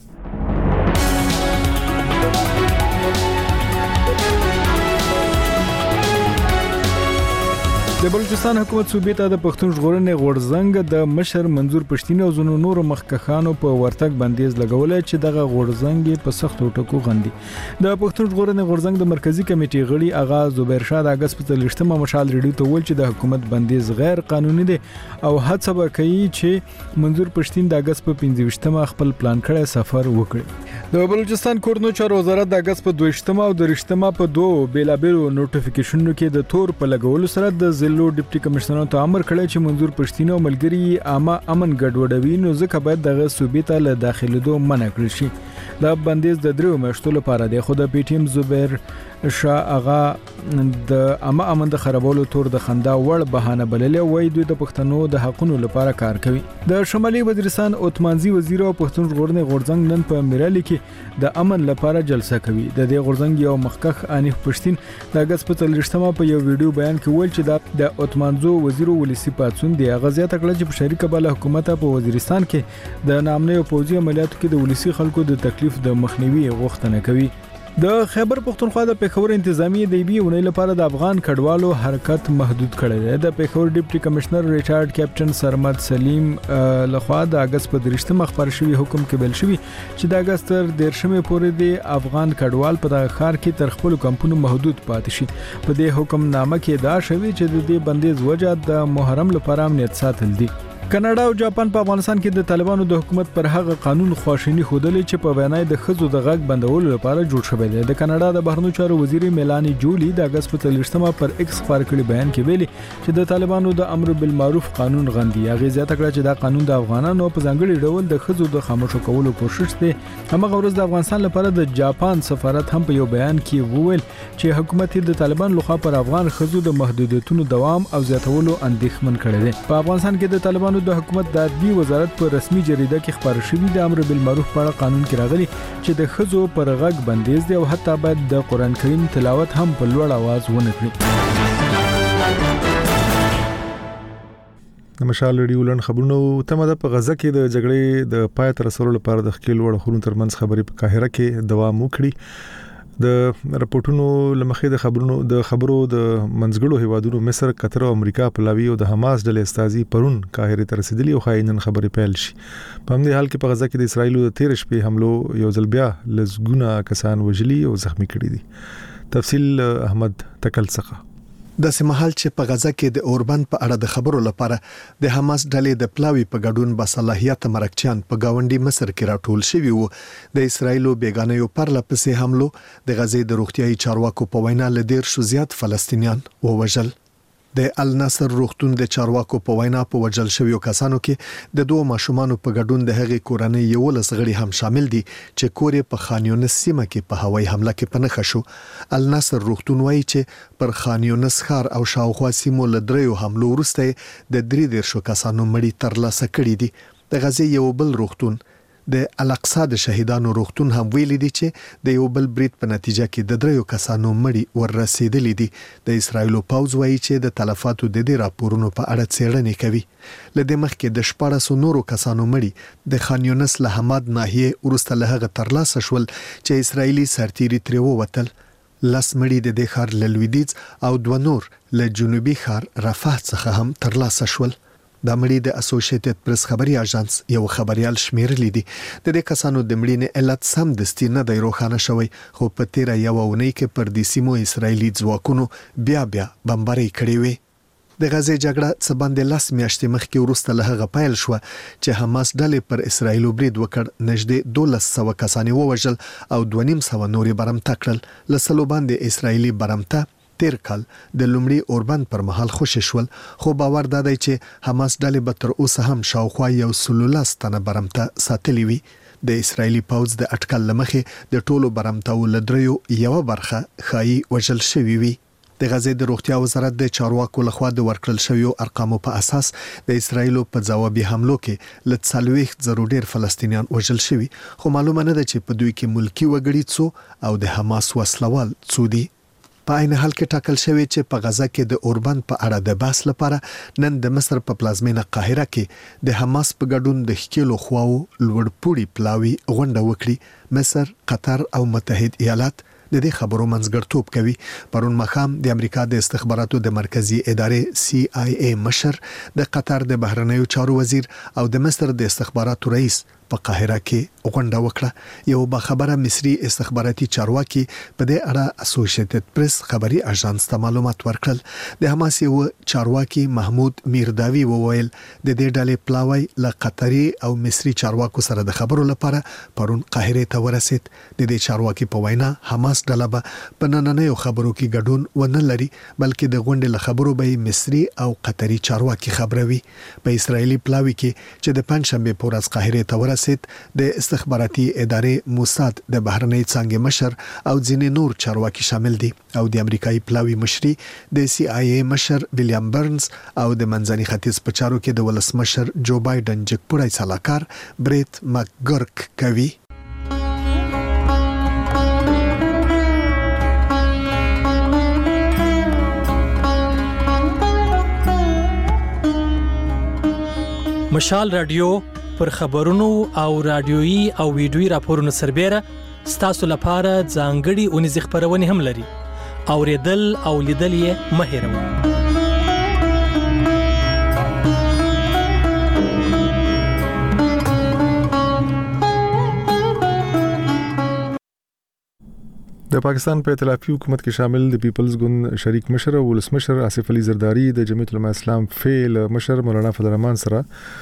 د بلوچستان حکومت صوبې ته د پښتون ژغورنې غورځنګ د مشر منظور پښتين او زونو نور مخکخانو په ورتګ بندیز لګولای چې دغه غورځنګ په سختو ټکو غندي. د پښتون ژغورنې غورځنګ د مرکزی کمیټې غړي اغا زبیر شاه د اگست په لښتمه مشال ریډیو ته ویل چې د حکومت بندیز غیر قانوني دی او هڅه وکړي چې منظور پښتين د اگست په پنځه ویشتمه خپل پلان کړی سفر وکړي. د بلوچستان کورنو چارو وزارت د اگست په دوه ویشتمه او د رښتمه په دوه بیلابیلو نوټیفیکیشنونو کې د تور په لګولو سره د لو ډیپټي کمشنرانو ته امر کړی چې منظور پښتين او ملګری عامه امن ګډوډوي نو ځکه باید دغه صوبې ته له داخليدو منع کړل شي. دا بندیز د درو میاشتو لپاره دی خو د پی ټی ایم زبیر شاه اغا د عامه امن د خرابولو تور د خندا وړ بهانه بللې وای دوی د پښتنو د حقونو لپاره کار کوي. د شمالي وزیرستان عثمانزي وزیر او پښتون ژغورنې غورځنګ نن په میرالی کې د امن لپاره جلسه کوي. د دې غورځنګ یو مخکخ انیف پښتين د اگست په تلشتمه په یو ویډیو بیان کې ویل چې د عثمانزو وزیر ولسی پاتسون دی غزيات کړل چې په شریکه بل حکومت په وزیرستان کې د نامنه پوځي عملیاتو کې د ولسی خلکو د تکلیف د مخنیوي غوښتنه کوي. د خیبر پختونخوا د پیښور انتظامی دی بي ونې لپاره د افغان کډوالو حرکت محدود کړی دی. د پیښور ډیپټي کمشنر ریچارډ کیپټن سرمد سلیم لخوا د اگست په درشتمه خبر شوی حکم کې بل شوی چې د اگست تر دیرشمه پورې د افغان کډوال په دغه ښار کې تر خپل کمپونو محدود پاتې شي. په دې حکم نامه کې دا شوی چې د دې بندیز وجه د محرم لپاره امنیت ساتل دي. کاناډا او جاپان په افغانستان کې د طالبانو د حکومت پر هغه قانون خواشینی خودلې چې په وینای د خزو د غږ بندولو لپاره جوړ شوی دی. د کاناډا د بهرنیو چارو وزیر میلانی جولی د اگست په تلشتمه پر ایکس خبر کړي بیان کې ویلي چې د طالبانو د امر بالمعروف قانون غندي. هغه زیاته کړه چې دا قانون د افغانانو په ځانګړي ډول د خزو د خاموشو کولو کوشش دی. همغه ورځ د افغانستان لپاره د جاپان سفارت هم په یو بیان کې وویل چې حکومت د طالبان لخوا پر افغان خزو د محدودیتونو دوام او زیاتولو اندېښمن کړی دی. په افغانستان کې د طالبانو د حکومت د عدلي وزارت په رسمي جریده کې خبر شوی د امر بالمعروف په اړه قانون کې راغلی چې د خزو پر غږ بندیز دی او حتی باید د قران کریم تلاوت هم په لوړ आवाज ونه کړي. د مشال ریډیو لن خبرونو تمه په غزه کې د جګړې د پای تر رسولو لپاره د خپل وړ خورون ترمنځ خبرې په قاهره کې دوام وکړي. د راپورټونو لمخې د خبرونو د خبرو د منځګړو هیوادونو مصر، قطر او امریکا په لاوی او د حماس ډلې استازي پرون قاهره ته رسیدلی او خاينن خبرې پیل شي. په همدې حال کې په غزه کې د اسرایل د تیر شپې حملو یو ځل بیا لزګونه کسان وژلي او زخمی کړي دي. تفصیل احمد تکل څخه. د سیمهال چې په غزه کې د اوربند په اړه د خبرو لپاره د حماس ډلې د پلاوی په ګډون بصلاحیت مرکچیان په گاونډي مصر کې راټول شوی وو. د اسرایلو بیگانه پر لپسې حملو د غزې د روغتيایي چارواکو په وینا لدیر شو زیات فلسطینیان ووژل. د النصر روغتون د چارواکو په وینا په وجل شویو کسانو کې د دوه ماشومانو په ګډون د هغې کورنۍ یو لسغړي هم شامل دي چې کور په خان یونس سیمه کې په هوایي حمله کې پنهخ شو. النصر روغتون وایي چې پر خان یونس ښار او شاوخوا سیمو لدریو حملو وروسته د درې دیرشو کسانو مړي ترلاسه کړي دي. د غزې یو بل روغتون د الاقصی د شهیدانو روغتون هم ویلي دي چې د یو بل برید په نتیجه کې د دریو کسانو مړي ورسېدلي دي. د اسرایلو پوځ وایي چې د تلفاتو د دې راپورونو په اړه څېړنې کوي. لدې مخکې د شپاړسو نورو کسانو مړي د خان یونس له حماد ناحیه ورسته له هغه ترلاسه شول چې اسرایلی سرتیري ترې ووتل. لس مړي د دې ښار له لویدیځ او دوه نور له جنوبي ښار رفح څخه هم ترلاسه شول. د مړي د اسوسییټډ پریس خبري اژانس یو خبريال شمیرلی دي د دې کسانو د مړینې علت سم دستي نه دی روښانه شوی، خو په تیر یو اونۍ کې پر د سیمو اسرایلی ځواکونو بیا بیا بمباري کړې وي. د غزې جګړه څه باندې لاس میاشتې مخکې وروسته له هغه پیل شو چې حماس ډلې پر اسرایل برید وکړ، نږدې دولس سوه کسان ووژل او دوه نیم سوه نورې برمته کړل. له سلو باندې اسرایلی برمته تیر کال د لومړي اوربند پر مهال خوشی شول، خو باور دادی چې حماس ډلې به تر اوسه هم شاوخوا یو سلولاس تنه برمته ساتلی وي. د اسرایلی پوځ د اټکل لمخې د ټولو برمتو لدریو یو برخه خایي وژل شوی وي. د غزې د روغتیا وزارت د چارواکو لخوا د ورکړل شویو ارقامو په اساس د اسرایلو په ځوابي حملو کې ل څلوېښت زره ډیر فلسطینیان وژل شوي، خو معلومه نه ده چې په دوی کې ملکی وګړي څو او د حماس وسلوال څو دي. په عین حال کې ټاکل شوی چې په غزه کې د اوربند په اړه د بحث لپاره نن د مصر په پلازمینه قاهره کې د حماس په ګډون د ښکیلو خواو لوړپوړي پلاوي غونډه وکړي. مصر، قطر او متحد ایالات د دې خبرو منځګړتوب کوي. پرون مخام د امریکا د استخباراتو د مرکزی ادارې سی آی ای مشر، د قطر د بهرنیو چارو وزیر او د مصر د استخباراتو رئیس په قاهره کې غونډه وکړه. یو باخبره مصري استخباراتي چارواکي په دې اړه اسوسییټډ پریس خبري اژانس ته معلومات ورکړل. د حماس یو چارواکي محمود میرداوی وویل د دې ډلې پلاوی له قطري او مصري چارواکو سره د خبرو لپاره پرون قاهره ته ورسید. د دې چارواکي په وینا حماس ډله به په نننیو خبرو کې ګډون ونه لري، بلکې د غونډې له خبرو به مصري او قطري چارواکي خبروي. په اسرایلی پلاوی کې چې د پنځشنبه په ورځ قاهره ته ورسید، د استخباراتي ادارې موساد د بهرنی څانګې مشر او ځینې نور چارواکي شامل دي، او د امریکایي پلاوی مشري د سی آی ای مشر ویلیام برنز او د منځني ختیځ په چارو کې د ولسمشر جو بایدن جګپوړی سلاکار بریت مکګرک کوي. مشال رادیو پر خبرونو او رادیويي او ویډیويي راپورونو سربېره ستاسو لپاره ځانګړي اونیز خبرونه هم لري. اوریدل او لیدل یې مه هېروئ. د پاکستان په ائتلافي حکومت کې شامل د پیپلز ګوند شریک مشر او ولسمشر آصف علي زرداری د جمعیت العلماء اسلام فعال مشر مولانا فضل الرحمن سره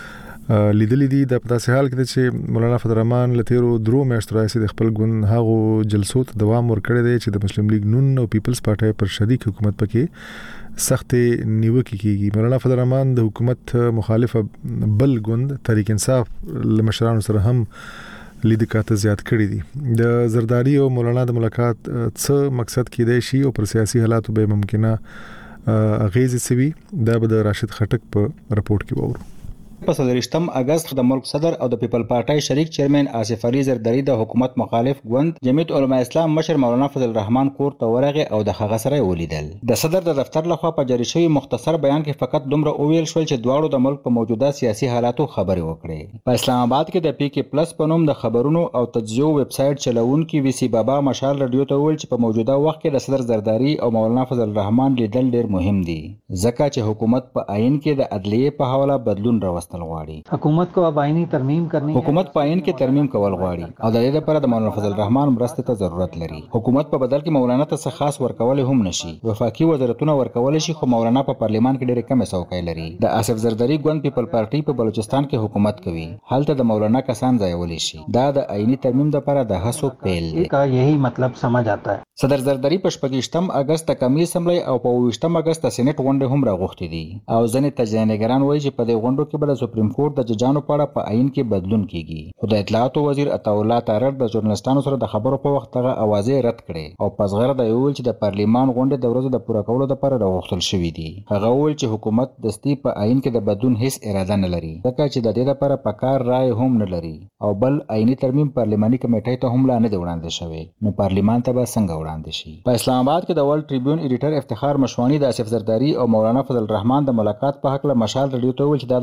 لیدلې دي. د پداسې حال کې چې مولانا فضل الرحمن لتیرو درو میاشتو راځي د خپل ګوند هغو جلسو ته دوام ورکړی دی چې د مسلم لیگ نون او پیپلز پارټي پر شریک حکومت پکې سخت نیوکه کیږي. مولانا فضل الرحمن د حکومت مخالف بل ګوند تحریک انصاف لمشرانو سره هم لیدکاته زیات کړی دي. د زرداری او مولانا د ملاقات څه مقصد کې دی شي او پر سیاسي حالاتو به ممکنه اغیز سوي دا به د راشد خټک په رپورت کې وورو. په څلورویشتم اگست د ملک صدر او د پیپل پارټي شریک چیرمن آصف علي زرداری د حکومت مخالف ګوند جمعیت العلماء اسلام مشر مولانا فضل الرحمن کور ته ورغه او د هغه سره ولیدل. د صدر د دفتر لخوا په جاری شوی مختصر بیان کې فقط دومره اوویل شول چې دواړو د ملک په موجوده سیاسي حالاتو خبري وکړي. په اسلام آباد کې د پی کې پلس په نوم د خبرونو او تجزیو ویب سټ چلوونکي وی سی بابا مشال رادیو ته ویل چې په موجوده وخت کې د صدر زرداری او مولانا فضل الرحمن لیدل ډیر مهم دي، ځکه چې حکومت په آئین کې د عدلیه په حواله بدلون راوستل غواړي. حکومت کو اب آئینی ترمیم کرنی حکومت په آئین کې ترمیم کول غواړي او د دې لپاره د مولانا فضل الرحمن مرسته ته ضرورت لري. حکومت په بدل کې مولانا ته څه خاص ورکول هم نشي. وفاقي وزارتونه ورکول شي خو مولانا په پارلیمان کې ډېر کم څوکۍ لري. د آصف زرداری ګوند پیپل پارټي په بلوچستان کې حکومت کوي، هلته د مولانا کسان ځایول شي. دا د آئینی ترمیم لپاره د هڅو پیل دی. کا یہی مطلب سمجھ آتا ہے. صدر زرداری په شپږم اگست د قومي اسمبلی او په اوویشتم اگست د سېنات غونډه هم راغوښتي دي او ځنې تجزیه‌نګران وایي چې په دې غونډو کې به د سپریم کورټ د ججانو په اړه په آئین کې بدلون کیږي. خو د اطلاعاتو وزیر عطاالله تارړ د ژورنالستانو سره د خبرو په وخت هغه اوازې رد کړې او په زغره د ویل چې د پارلیمان غونډه د ورځې د پوره کولو لپاره راغوښتل شوې دي. هغه ویل چې حکومت دستي په آئین کې د بدلون هیڅ اراده نه لري، ځکه چې د دې لپاره پکار رائے هم نه لري او بل آئینی ترمیم پارلیماني کمیټې ته هم لا نه دی وړاندې شوی، نو پارلیمان ته به څنګه وړاندې شي. په اسلام آباد کې د ورلد ټریبیون ایډیټر افتخار مشوانی د آصف زرداری او مولانا فضل الرحمن د ملاقات په حق له مشال رادیو ته ویل چې دا د حکومت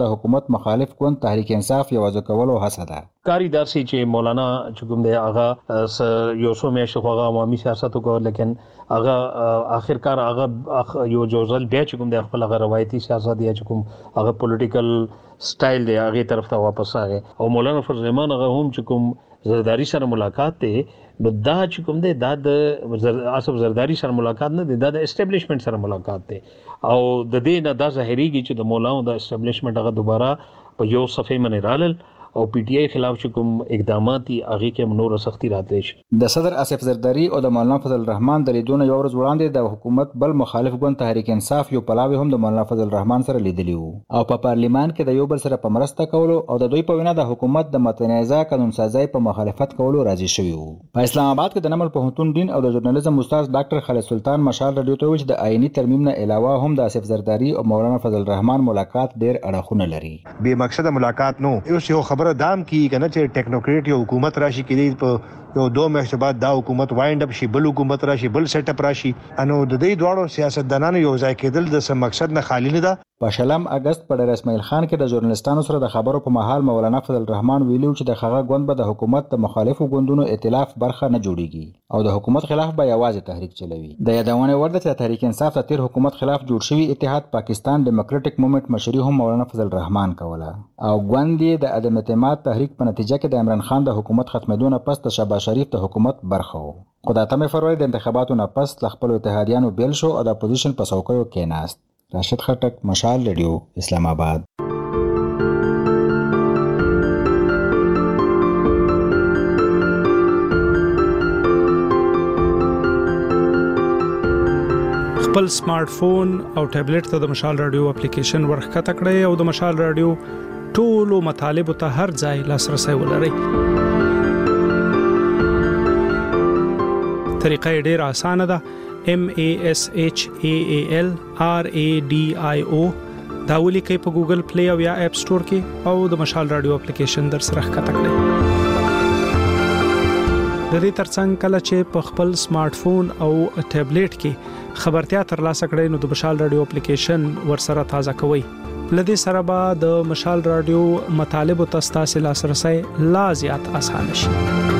حکومت مخالف ګوند تحریک انصاف یوازې کولو هڅه ده. کاری درسي چې مولانا چې کوم دی هغه یو څو میاشتې خو هغه عوامي سیاست وکړ، لیکن هغه آخرکار هغه یو جوړل بیا چې کوم دی خپل هغه روایتي سیاست دی چې کوم هغه پولیټیکل سټایل دی هغه طرف ته واپس راغی. او مولانا فضل الرحمن هغه هم چې کوم زرداری سره ملاقات ته نو دا چې کوم دی دا د اسف زرداری سره ملاقات نه دی، دا د اسټابلیشمنت سره ملاقات دی. او د دې نه دا ظاهريږي چې د مولانا د اسټابلیشمنت هغه دوباره په یو صفحه باندې رالل او پی ټی آی خلاف چې کوم اقدامات دي هغه کې نور سختی راتلی شي. د صدر اسف زرداری او د مولانا فضل الرحمن د لیدونه یو ورځ وړاندې د حکومت بل مخالف ګوند تحریک انصاف یو پلاوی هم د مولانا فضل الرحمن سره لیدلی وو او په پارلیمان کې د یو بل سره په مرسته کولو او د دوی په وینا د حکومت د متنازع قانون سازي په مخالفت کولو راضي شوی وو. په اسلام آباد کې د نمل پوهنتون دین او د ژورنالیزم استاد ډاکټر خالد سلطان مشال رادیو ته ویل چې د آئینی ترمیم نه علاوه هم د اسف زرداری او مولانا فضل الرحمن ملاقات ډیر اړخونه لري. به مقصد ملاقات نو یو خبره دام کی کنه چې ټیکنوکریټ یو حکومت راشي کې په یو دوه میاشتې بعد دا حکومت وایند اپ شي، بل حکومت راشي، بل سیټ اپ راشي، انو د دې دواړو سیاستدانانو یو ځای کېدل د سم مقصد نه خالی نه ده. په شلم اگست په ډېر اسماعیل خان کې د ژورنالستانو سره د خبرو په مهال مولانا فضل الرحمن ویلو چې د هغه ګوند به د حکومت د مخالفو ګوندونو ائتلاف برخه نه جوړیږي او د حکومت خلاف به یوازې تحریک چلوي. د یادونه ورده چې تحریک انصاف د تیر حکومت خلاف جوړ شوی اتحاد پاکستان ډیموکراټک موومېنټ مشري هم مولانا فضل الرحمن کوله او ګوند د عدم اعتماد تحریک په نتیجه کې د عمران خان د حکومت ختمېدو نه پس د شهباز شریف د حکومت برخه و. خو د اتمې فروری د انتخاباتو نه پس د خپل اتحادیانو بیل شو او د اپوزیشن په څوکیو کېناست. راشد خټک، مشال ریډیو، اسلام آباد. خپل سمارټ فون او ټابلیټ ته د مشال رادیو اپلیکیشن ورخکته کړئ او د مشال رادیو ټولو مطالب ته هر ځای لاسرسي ولرئ. طریقه ډیره اسانه ده. M A S H A A L R A D I O دا ولیکئ په ګوګل پلی او یا اپ سٹور کې او د مشال رادیو اپلیکیشن در سره ښکته کړئ. د دې ترڅنګ کله چې په خپل سمارټ فون او ټابلیټ کې خبرتیا ترلاسه کړئ نو د مشال رادیو اپلیکیشن ور سره تازه کوئ. لدې سره به د مشال رادیو مطالب او تاسو لاسرسي لا زیات اسانه شي.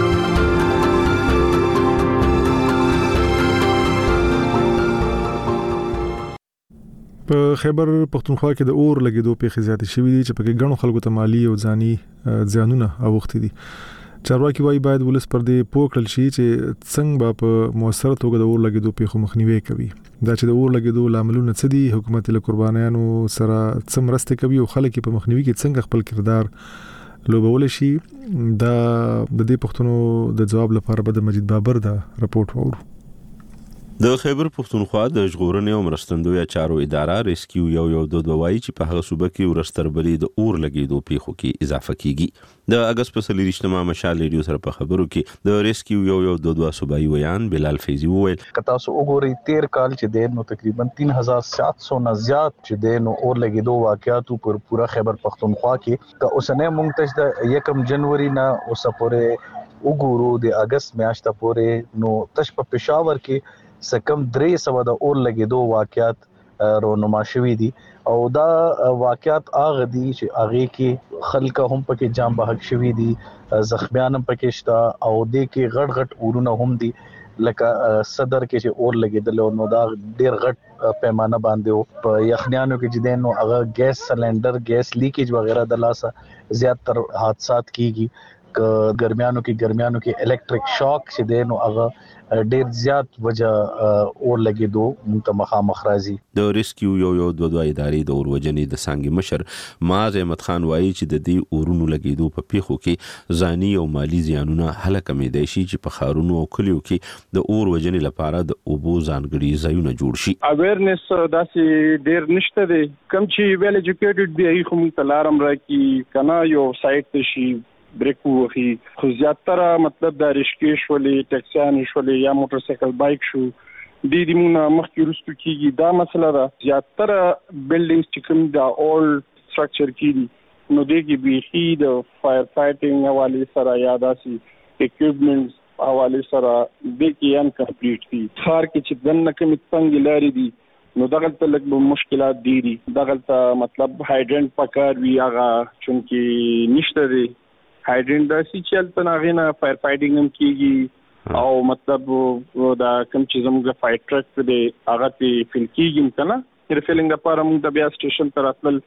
په خیبر پختونخوا کې د اور لګیدو پیښې زیاتې شوې دي چې پکې ګڼو خلکو ته مالی او ځاني زیانونه اوښتي دي. چارواکي وايي باید ولس پر دې پوه کړل شي چې څنګه به په موثر توګه د اور لګیدو پیښو مخنیوي کوي. دا چې د اور لګیدو لاملونه څه دي، حکومت له قربانیانو سره څه مرسته کوي او خلک په مخنیوي کې څنګه خپل کردار لوبول شي، دا د دې پښتنو د جواب لپاره به د مجید بابر دا رپورت وورو. د خیبر پختونخوا د ژغورنې او مرستندوی چارو اداره ریسکیو یو یو دو دوای چې په هغه صوبه کې ورستربلي د اور لګیدو پیښو کې اضافه کیږي. د اگست په سلیریشتما مشال ریډیو سره په خبرو کې د ریسکیو یو یو دو دوه صوبایي ویان بلال فیضی وویل کتا سو وګوري تیر کال چې د نو تقریبا تین هزار سات سو نه زیات چې د نو اور لګیدو واقعاتو پر پورا خیبر پختونخوا کې که اوسنه مونږ ته د یکم جنوري نه اوسه پورې وګورو د اگست میاشته پورې نو تش په پېښور کې سکم درې سو د اور لګیدو واقعات رونما شوي دي او دا واقعات هغه دي چې هغه کې خلک هم پکې جام بحق شوي دي، زخمیان هم پکې شته او د کې غټ غټ اورونه هم دي لکه صدر کې چې اور لګیدل نو دا ډیر غټ پیمانه باندې په یخنیانو کې چې دینو هغه ګیس سلندر ګیس لیکیج وغیرہ د لاسه زیات تر حادثات کیږي. ک ګرمیانو کې ګرمیانو کې الکتریک شاک چې دینو هغه ډیر زیات وجه اور لګیدو متمخه مخرازي. د ریسکیو یو یو دو دوه ادارې د اوروجنې د سانګي مشر ماز احمد خان وایي چې د دې اورونو لګیدو په پیښو کې ځاني او مالی زیانونه هله کمې دي شي چې په خارونو او کلیو کې د اوروجنې لپاره د اوبو ځانګړي ځایونه جوړ شي. اویرنس داسې ډیر نشته دي، کم چې ویل ایجوکیټډ دی خو موږ تلارم راکې کنه یو سایت ته شي بریک وخی خو زیاتره مطلب د ریشکې شولې ټیکسیان شولې یا موټر سایکل بایک شو د دې موږ مخکې رستو کیږي. دا مسله ده زیاتره بلډینګز چې کوم د اول سټرکچر کیږي نو د کې بيخي د فایر فایټینګ حواله سره یا داسي اکوپمنټس حواله سره د کې ان کمپلیټ دي. خار کې چې دنه کوم څنګه لاري دي نو دغه ته لږ مشکلات دي دي دغه ته مطلب هایډرنټ پکار وی هغه چونکی نشته دی هایډرنټ د سی چل ته نه فایر فایټینګ هم کیږي او مطلب دا کوم چې زموږ فایټ ټرک دی هغه ته فل کیږي کنه ریفیلینګ لپاره موږ د بیا سټیشن ته راتل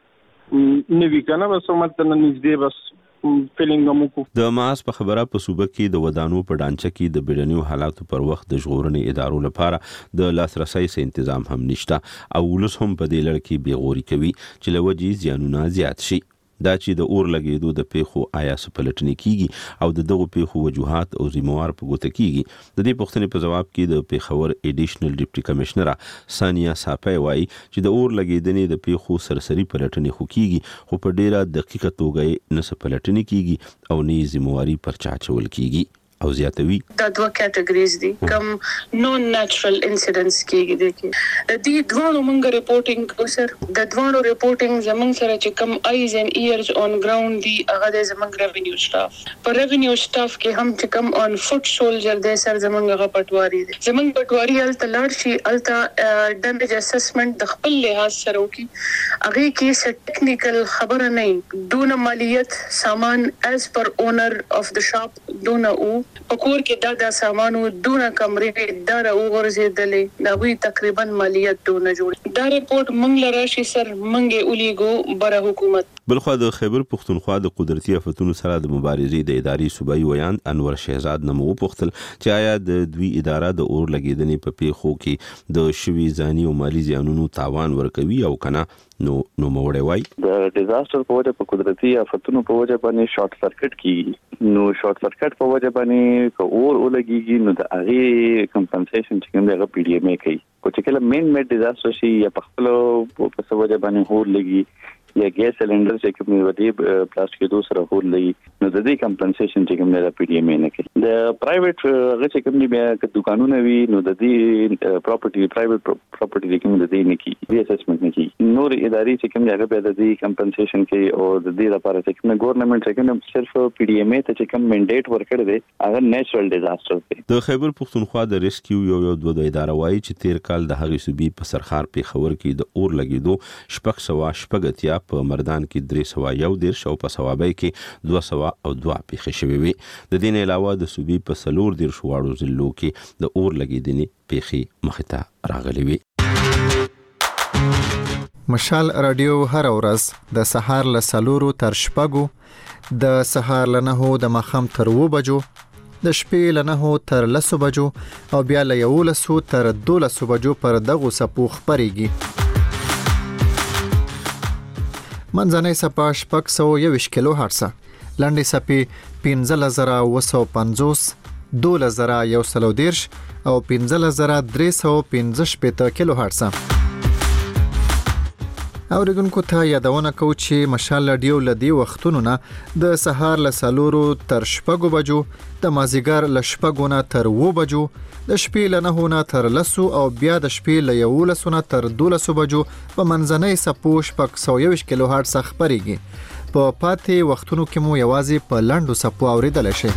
نوی کنه بس مته نږدې بس فیلینګ مو د ماس په خبره په صوبه کې د ودانو په ډانچه کې د بیړنیو حالاتو پر وخت د ژغورنې ادارو لپاره د لاسرسي سه تنظیم هم نشته او ولس هم په دې لړ کې بیغوري کوي چې لوجي زیانونه زیات شي دا چې د اور لګیدو د پیخو آیا سپلټنې کیږي او د دغه پیخو وجوهات او ذمہوار په ګوته کیږي د دې پوښتنې په جواب کې د پیښور ایډیشنل ډیپټي کمشنر ثانیه صافی وایي چې د اور لګیدنې د پیخو سرسري پلټنې خو کیږي خو په ډیره دقیقه توګه نه سپلټنې کیږي او نه ذمہواری پر چا چول کیږي او زیاتوي دا دوه کټګریز دي کم نون نیچرل انسیډنټس کېږي دي کې د دې دوه موږ ریپورټینګ کوسر د دوه ریپورټینګ زمونږ سره چې کم آیز اینڈ ایئرز اون ګراوند دي هغه د زمونږ ریوینیو سټاف پر ریوینیو سټاف کې هم چې کم اون فوټ سولجر د سر زمونږ غ پټواري دي زمونږ پټواري ال تلار شي الته ډیمیج اسسمنت د خپل لحاظ سره وکي هغه کې څه ټیکنیکل خبره نه دون مالیت سامان as per owner of the shop دون او پکور کې دا د سامانو دونه کمرې دا راوغورځېدلې دا وی تقریبا مالیت دونه جوړ دا ریپورت مونږ لراشي سر مونږه اولیګو بر حکومت بلخو د خیبر پختونخوا د قدرتي آفتونو سره د مبارزې د اداري صوبایي ویاند انور شهزاد نمو پختل چې آیا د دوی اداره د اور لګیدنې په پیښو کې د شوي ځاني او مالی زیانونو تاوان ورکوي او کنه نو نو موړې وای د ډیزاستر په وجه په قدرتي آفتونو په وجه باندې شارټ سرکټ کیږي نو شارټ سرکټ په وجه باندې کو اور ولګيږي نو د هغه کمپنسیشن چې کوم دغه پی ډی ایم ای کوي کو چې کله مین میډ ډیزاستر شي یا په خپل په څه وجه باندې اور لګي یا ګیس سلندر چې کوم ودی پلاستیک دوسر اور لګي نو د دې کمپنسیشن چې کوم دغه پی ډی ایم ای نه کوي د پرایویټ هغه چې کوم دی بیا د دکانونو وی نو د دې پراپرټي پرایویټ پراپرټي کوم د دې نه کوي دې اسسمنت نه کوي نور اداري چې کوم هغه به د دې کمپنسیشن کوي او د دې لپاره چې کوم ګورنمنت چې کوم صرف پی ډی ایم ای ته چې کوم منډیټ ورکړي دی هغه نیچرل ډیزاستر دی د خیبر پختونخوا د ریسکیو یو یو دوه اداره وایي چې تیر کال د هغې صوبې په سرخار پیښور کې د اور لګیدو شپږ سوه شپږ اتیا په مردان کې درې سوه یو دېرش او په صوابۍ کې دوه سوه او دوه پیښې شوې وې د دې نه علاوه د صوبې په څلور دېرش واړو ضلعو کې د اور لګیدنې پیښې مخې ته راغلې وې. مشال رادیو هر ورځ د سهار له څلورو تر شپږو د سهار له نهو د ماښام تر اووه بجو د شپې له نهو تر لسو بجو او بیا له یولسو تر دولسو بجو پر دغو څپو خپرېږي. منځنۍ څپه شپږ سوه یوویشت کیلو هرټزه، لنډې څپې پنځلس زره اووه سوه پنځوس، دولس زره یو سل او دېرش او پنځلس زره درې سوه پنځه شپېته کیلو هرټزه. اوریدونکو ته یادونه کوو چې مشال رادیو له دې وختونو نه د سهار له څلورو تر شپږو بجو، د مازدیګر له شپږو نه تر اووه بجو، د شپې له نهو نه تر لسو او بیا د شپې له یولسو نه تر دولسو بجو په منځنۍ څپو شپږ سوه یوویشت کیلو هرټز خپرېږي. په پاتې وختونو کې مو یوازې په لنډو څپو اوریدلی شئ.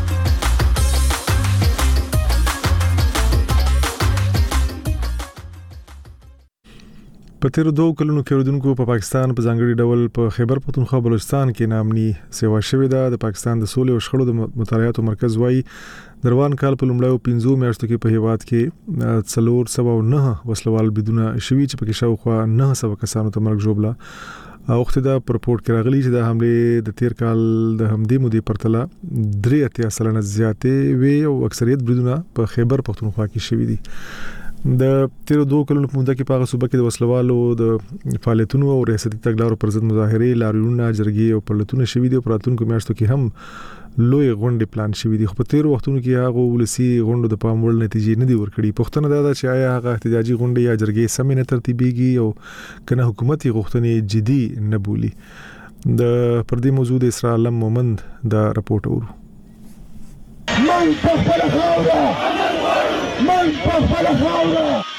په تیر دوه کلونو کې اوریدونکو په پاکستان په ځانګړي ډول په خیبر پختونخوا بلوچستان کې نامني سیوا شوې ده. د پاکستان د سولې او شخړو د مطالعاتو مرکز وایي د روان کال په لومړیو پنځو میاشتو کې په هیواد کې څلور سوه او نهه وسلوال بریدونه شوي چې پکې شاوخوا نهه سوه کسانو ته مرګ ژوبله. اوخته دا په رپورټ کې راغلي چې د حملې د تیر کال د همدې مودې پرتله درې اتیا سلنه زیاتې وي او اکثریت بریدونه په خیبر پختونخوا کې شوي دي. د تیر دوه کلونو په موده کې په هغه صوبه کې د وسلوالو د فعالیتونو او ریاستي تګلارو پر ضد مظاهرې، لاریونونه، جرګې او پرلتونه شوي دي او په راتلونکو میاشتو کې هم لوی غونډې پلان شوي دي. خو په تیر وختونو کې هغه ولسي غونډو د پام وړ نتیجې نه دي ورکړي. پوښتنه دا ده چې آیا هغه احتجاجي غونډې یا جرګې سمې نه ترتیبېږي او کنه حکومت یې غوښتنې جدي نه بولي. د پر دې موضوع د اسراء علم مومند دا رپورټ اورو. من په خپل خاوره من په خپل خاوره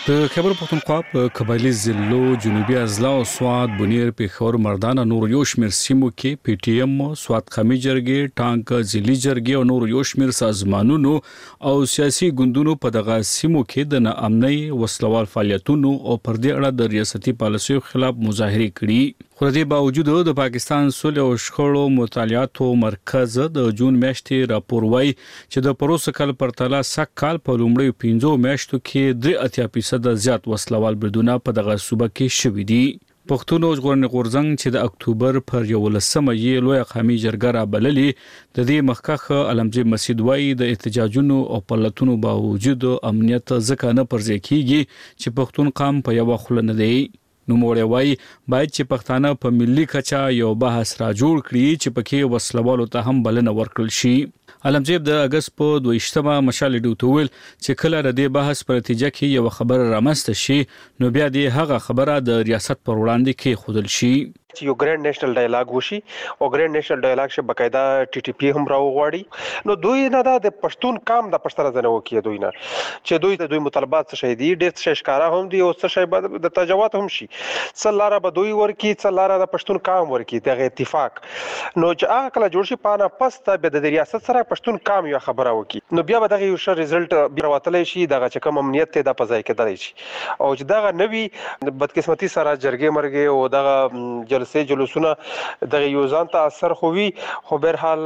د خیبر پختونخوا په قبایلی ضلعو جنوبي اضلاع او سواد بنیر پیښور مردان نور یو شمېر سیمو کې پی ټی ایم سواد خمي جرګې ټانک ځلي جرګې او نور یو شمېر سازمانونو او سیاسي ګوندونو په دغه سیمو کې د ناامنۍ وسلوال فعالیتونو او پر دې اړه د ریاستي پالیسیو خلاف مظاهره کړي. خو د باوجود د پاکستان صلح او شخړو مطالعاتو مرکز د جون میاشتې راپور وايي چې د پروسه کال پرتله سک کال په لومړیو پنځو میاشتو کې درې اتیا فیصد زیات وسلوال بریدونه په دغه صوبه کې شوي دي. پښتون ژغورنې غورځنګ چې د اکتوبر پر یولسمه یې لوی قومي جرګه را بللې د دې مخکخ علمجي مسجد وايي د احتجاجونو او پلتونو باوجود امنیت ځکه نه پرځې کیږي چې پښتون قوم په یو خل نه دی. نو موړې وای باید چې پښتانه په ملي کچا یو بحث را جوړ کړي چې پکې وسلوالو ته هم بلنه ورکړل شي. علمجیب د اگست په دویشتمه مشال ډوتول چې کله د دې بحث په نتیجه کې یو خبر رامنځته شي نو بیا دې هغه خبره د ریاست پر وړاندې کې خودل شي چې یو ګرانډ نېشنل ډایلاګ وشي او ګرانډ نېشنل ډایلاګ شه بقاعده ټي ټي پی هم راوغواړي نو دوی نه د پښتون کام د پښتنه زنه وکي دوی نه چې دوی د دوی مطالبات څه شي دي ډېر څه ښکارا هم دي او څه شي د تجاوز هم شي څلاره به دوی ورکی څلاره د پښتون کام ورکی دغه اتفاق نو چې هغه کله جوړ شي پانه پسته به د ریاست سره پښتون کام یو خبره وکي نو بیا به دغه یو ښه ریزلټ بیا وتلی شي دغه چې کوم امنیت ته د پځای کېدلی شي او چې دغه نوی بدقسمتي سره جرګې مرګې او دغه جلسې جلوسونه دغه یو ځان ته اثر خووي خو بهر حال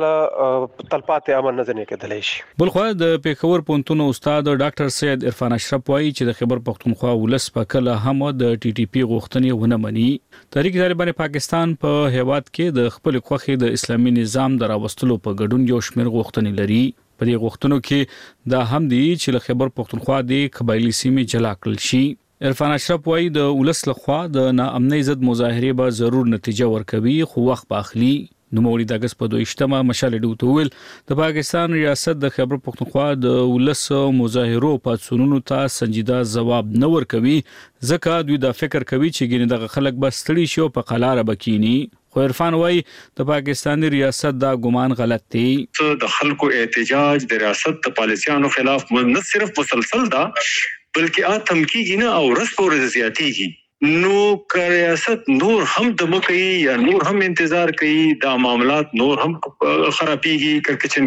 تلپاتې امن نه ځنې کېدلی شي. بل خو د پیښور پونتون استاد ډاکټر سید عرفان اشرف وايي چې د خیبر پختونخوا ولس په کله هم د ټي ټي پی غوښتنې ونه مني. تحریک طالبان پاکستان په هیواد کې د خپل خوخي د اسلامي نظام دراوستلو په ګډون یو شمېر غوښتنې لري. په دې غوښتنو کې دا هم دي چې له خیبر پختونخوا د قبایلی سیمې جلا کړل شي. عرفان اشرف وايي د ولس لخوا د ناامنۍ ضد مظاهره به ضرور نتیجه ورکوي خو وخت باخلي. نو مولوی د اگست په دویشتمه مشال ډوتول د پاکستان ریاست د خیبر پختونخوا د ولس مظاهرو پاتسونونو ته سنجیده جواب نه ورکوي ځکه دوی دا فکر کوي چې ګینه دغه خلک بس ستړي شي او په قلاره بکینی. خو عرفان وايي د پاکستاني ریاست دا ګمان غلط دی. د خلکو احتجاج د ریاست د پالیسیانو خلاف نه صرف مسلسل دا بلکې اتم کیږي نه او رس په ورځ زیاتیږي نو که ریاست نور هم د مکه یا نور هم انتظار کوي دا معاملات نور هم خرابيږي کړکچن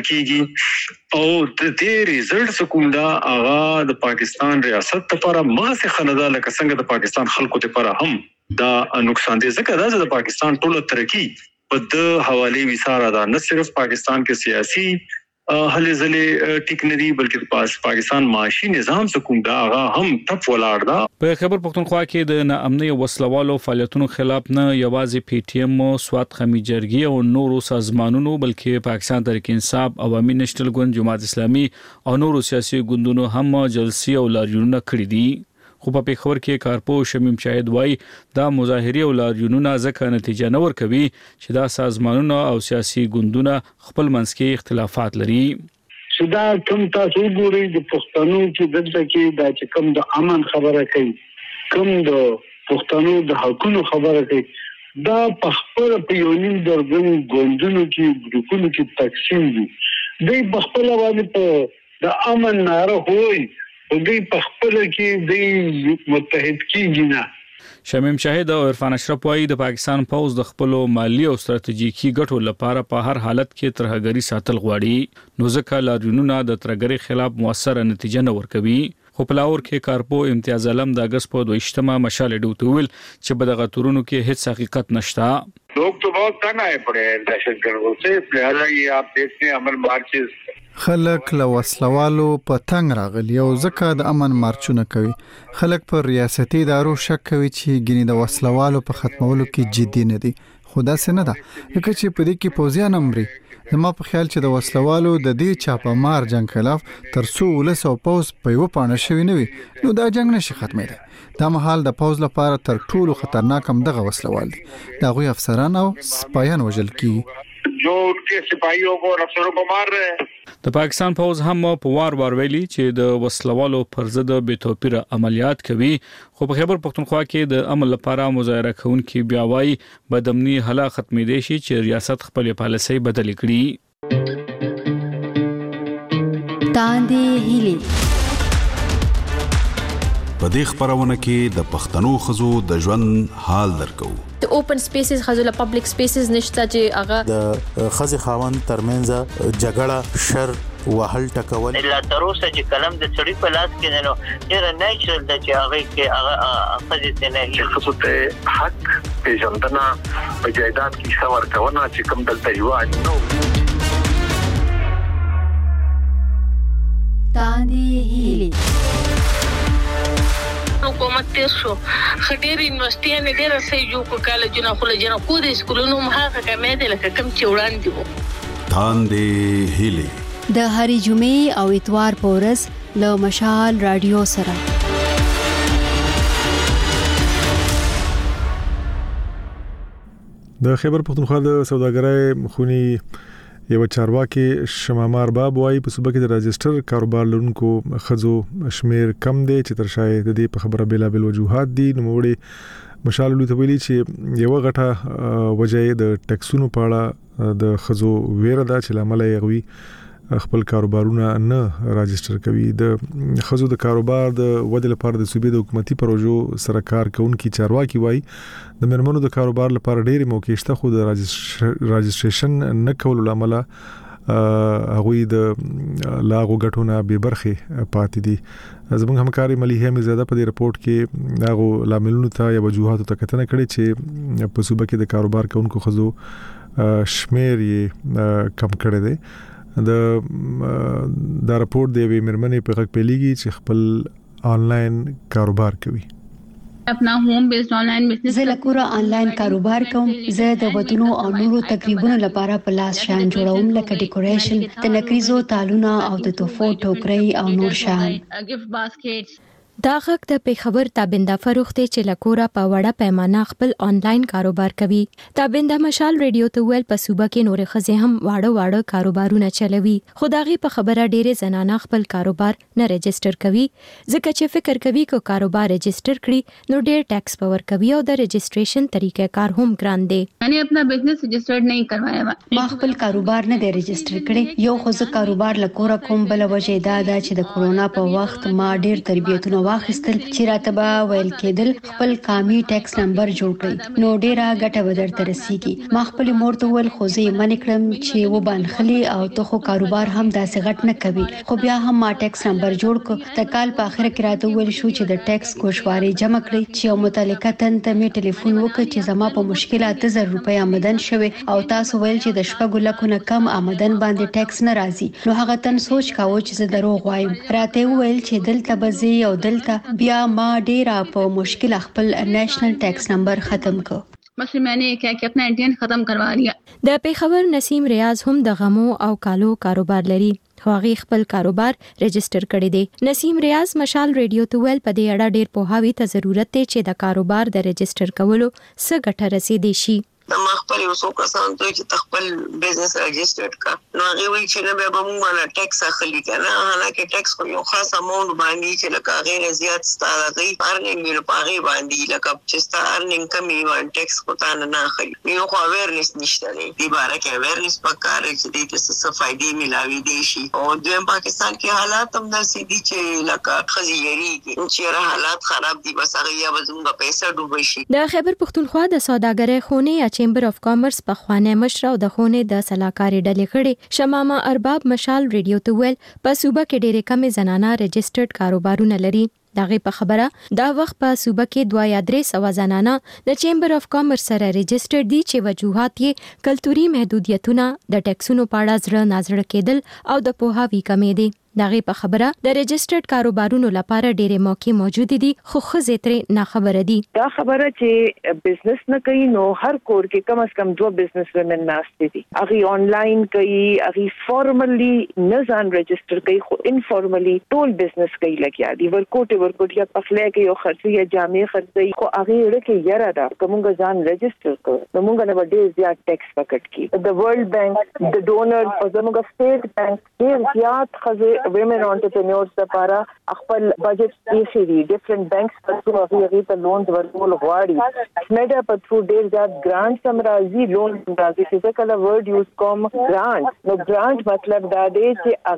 کیږي او د دې ریزلټ کوم دا اغا د پاکستان ریاست لپاره مغه خندا لکه څنګه د پاکستان خلکو لپاره هم دا نقصان دي ځکه دا د پاکستان ټوله ترقی په د حواله وساره دا نه صرف پاکستان کې سیاسي هلې ځلې ټیک نه دی بلکې پاکستان معاشي نظام سکوم دا هغه هم ټپ ولاړ دا. په خیبر پختونخوا کې د ناامنۍ وسلوالو فعالیتونو خلاف نه یوازې پی ټی ایم سواد خمي جرګې او نورو سازمانونو بلکې پاکستان تحریک انصاف عوامي نېشنل ګوند جماعت اسلامي او نورو سیاسي ګوندونو هم جلسې او لاریونونه کړې دي. خو په پیښور کې کارپو شمیم شاهد وای دا مظاهره او لاریونونه ځکه نتیجه نه ورکوي چې دا سازمانونه او سیاسي ګوندونه خپل منځ کې اختلافات لري. چې دا کوم تاسو ګورئ د پښتنو چې دلته کې دا چې کوم د امن خبره کوي کوم د پښتنو د حقوقو خبره کوي دا په خپل په یو نیم درجن ګوندونو کې ګروپونو کې تقسیم دي. دوی په خپل باندې په د امن ناره وایي دوی په خپل کې د متحد کیږي نه. شمیم شاهد او عرفان اشرف وايي د پاکستان پوز د خپل مالی او ستراتیژیکي ګټو لپاره په هر حالت کې ترهګری ساتل غواړي نو ځکه لاریونونه د ترهګری خلاف موثره نتیجه نه ورکوي. خو په لاور کې کارپو امتیاز علم د اگست په دویشتمه مشال ډوتول چې په دغه تورونو کې هیڅ حقیقت نشته. लोग तो बहुत तंग आए पड़े हैं दहशतगर्दों से लिहाजा ये आप देखते हैं अमन मार्चेस خلک له وسلوالو په تنگ راغلي او ځکه د امن مارچونه کوي. خلک پر ریاستي ادارو شک کوي چې ګینه د وسلوالو په ختمولو کې جدي نه دي. خدا سينه ده لکه چې په دې کې پوزیان امري زما په خیال چې د وسلوالو د دې چاپه مار جنگ خلاف ترڅو ولس او پوز په یو پانه شوی نه وي نو دا جنگ نشي ختمېدای. دا مهال د پوز لپاره تر ټولو خطرناک هم دغه وسلوال دي. دا غوي افسران او سپایان وژل کی جو انکه سپایو کو افسرو کو مار رہے ہیں. د پاکستان پوز هم په وار وار ویلي چې د وسلوالو پر ضد بے توپیره عملیات کوي خو په خیبر پختونخوا کې د عمل لپاره مظاهره کوونکي بیا وايي بدامني حلا ختمې دي چې ریاست خپل پالیسي بدل کړي. تاندې هلي په دې خبرونه کې د پښتنو خزو د ژوند حال درکو. د اوپن سپیسز خزو له پبلک سپیسز نشته چې هغه د خزي خاوند ترمنځ جګړه شر وهل ټکول لا تر اوسه چې کلم د چړې په لاس کې نه نو ډېر نیچرل د چې هغه کې هغه خزي ته نه چې خصوص ته حق پیژندنه په جایداد کې څور کونه چې کوم دلته یو نو تاندې هیلي حکومت تیر شو خډیر یونیورسيټي نه ډیر سې جو کو کالجونه خو له جنا کو د سکولونو مخه کمې دي لکه کم چې وړاندې وو. تاندې هیلي د هرې جمعې او اتوار په ورځ له مشال رادیو سره. د خیبر پختونخوا د سوداګرۍ خونی یو چارواکي شمامار باب وايي په صوبه کې د راجستر کاروبار لرونکو خزو شمیر کم دی چې تر شاید د دې په خبره بلا بل وجوهات دي. نو وړي مشال لوي ته ویلي چې یو غټه وجه د ټیکسونو په اړه د خزو ویره ده چې لامل یې غوي خپل کاروبارونه نه راجستر کوي. د خزو د کاروبار د ودې لپاره د صوبې د حکومتي پروژو سره کار کوونکي چارواکي وایي د مرمنو د کاروبار لپاره ډېری موقع شته خو د راجستریشن نه کولو لامل هغه د لاغو غټونه به برخه پاتې دي. زموږ همکاري مليحه میرزاده په دې رپورت کې هغه لاملونو ته یا وجوهاتو ته کتنه کړې چې په صوبه کې د کاروبار کوونکو خزو شمیر یې کم کړی دی. د دا رپورت دی وی مرمنې په غږ پیلېږي چې خپل آنلاین کاروبار کوي. اپنا ہوم بیسډ آنلاین بزنس زه لکوره آنلاین کاروبار کوم. زه د ودونو او نورو تقریبونو لپاره پلاس شان جوړوم لکه ډیکوریشن د نکریزو تالونه او د توفو ټوکرۍ او نور شان. ګفت باسکټس دا غږ د پیښور تابنده فروخته چې لکوره په وړه پیمانه خپل آنلاین کاروبار کوي. تابنده مشال ریډیو ته ویل په صوبه کې نور خزه هم واړه واړه کاروبارونه چلوي. خدایي په خبره ډېرې زنانه خپل کاروبار نه رجستر کوي ځکه چې فکر کوي کو کاروبار رجستر کړي نو ډېر ټیکس پور کوي او د رجستریشن طریقې کار هم ګران دی. یعنی خپل بزنس رجستر نه کروایا ما خپل کاروبار نه دی رجستر کړي. یو خو زه کاروبار لکوره کوم بل وجه دا ده چې د کورونا په وخت ما ډېر تربیتونه واخیستل چې راتبه ویل کېدل خپل قامي ټیکس نمبر جوړ کړئ نو ډیره ګټه ودر ترسيږي. ما خپل مور ته ول خو زه من کړم چې و باندخلي او ته خو کاروبار هم داسې غټ نه کوي خو بیا هم ما ټیکس نمبر جوړ ک د کال په اخر کې راته ول شو چې د ټیکس کوشواري جمع کړئ چې متعلقه تن ته می ټلیفون وکړ چې زما په مشکلات زر روپۍ آمدن شوه او تاسو ویل چې د شپږ لکو نه کم آمدن باندې ټیکس نه راځي. نو هغه تن سوچ کاوه چې زه دروغ وایم. راته ویل چې دلته بزي او دلته بیا ما ډیره په مشکل خپل نېشنل ټیکس نمبر ختم کو. بس میں نے کیا کہ اپنا انٹین ختم کروا لیا. د پیښور نسیم ریاض هم د غمو او کالو کاروبار لري. هغه خپل کاروبار رجستر کړی دی. نسیم ریاض مشال ریډیو ته ویل په دې اړه ډیر پوهاوی ته ضرورت دی چې د کاروبار د رجستر کولو څه ګټه رسیدي شي. ما خپل یو څو کسان ته چې خپل بزنس رجستر کا نو هغه وی چې نه به موږ باندې ټیکس اخلي کنه حالکه ټیکس خو یو خاص اماونت باندې چې لکه غیر زیات ستاره غي ارننګ یې په هغه باندې لکه چې ستاره ارننګ کمی باندې ټیکس کو تا نه اخلي. یو خو اویرنس نشته دی دی باره کې اویرنس پکاره چې دې ته څه فائدې ملاوي دي شي او د پاکستان کې حالات هم داسې دي چې لکه خزيري چې را حالات خراب دي بس هغه یا زموږ پیسې ډوبې شي. د خیبر پختونخوا د سوداګرۍ خونې چیمبر اف کامرس په خوانه مشر او د خونې د سلاکاري ډلې خړې شمامه ارباب مشال ریډیو ته ویل په صوبه کې ډېرې کمې زنانه رجسترډ کاروبارونه لري. دغه په خبره دا وخت په صوبه کې دوه یا درې سوه زنانه د چیمبر اف کامرس سره رجسترډ دي چې وجوهات یې کلتوري محدودیتونه د ټیکسونو په اړه زړه نازړه کېدل او د پوهاوي کمې دي. دغه په خبره د رجسترډ کاروبارونو لپاره ډېرې موقع موجود دي خو خزه ترې نه خبره دي. دا خبره چې بزنس نه کوي نو هر کور کې کم از کم دوه بزنس ومن ناشته دي. اغي آنلاین کوي اغي فارملی نه ځان رجستر کوي خو انفارملی ټول بزنس کوي لګیا دي. ورکوټ ورکوټ یا پخله کې یو خرڅي یا جامې خرڅي خو اغي ورکه یره دا کومګ ځان رجستر کوي نو موږ نه ډېر زیات ټیکس پکټ کی. د ورلد بانک د ډونر او زموږ سټیټ بانک ډېر زیات خزه women entrepreneurs لپاره خپل بجټ یې دی ډیفرنٹ بانکس په څو هغه ته لون ورکول غواړي. سمیډا په څو ډیر زیات ګرانټ سمراځي لون راځي چې کله ورډ یوز کوم ګرانټ نو ګرانټ مطلب دا دی چې هغه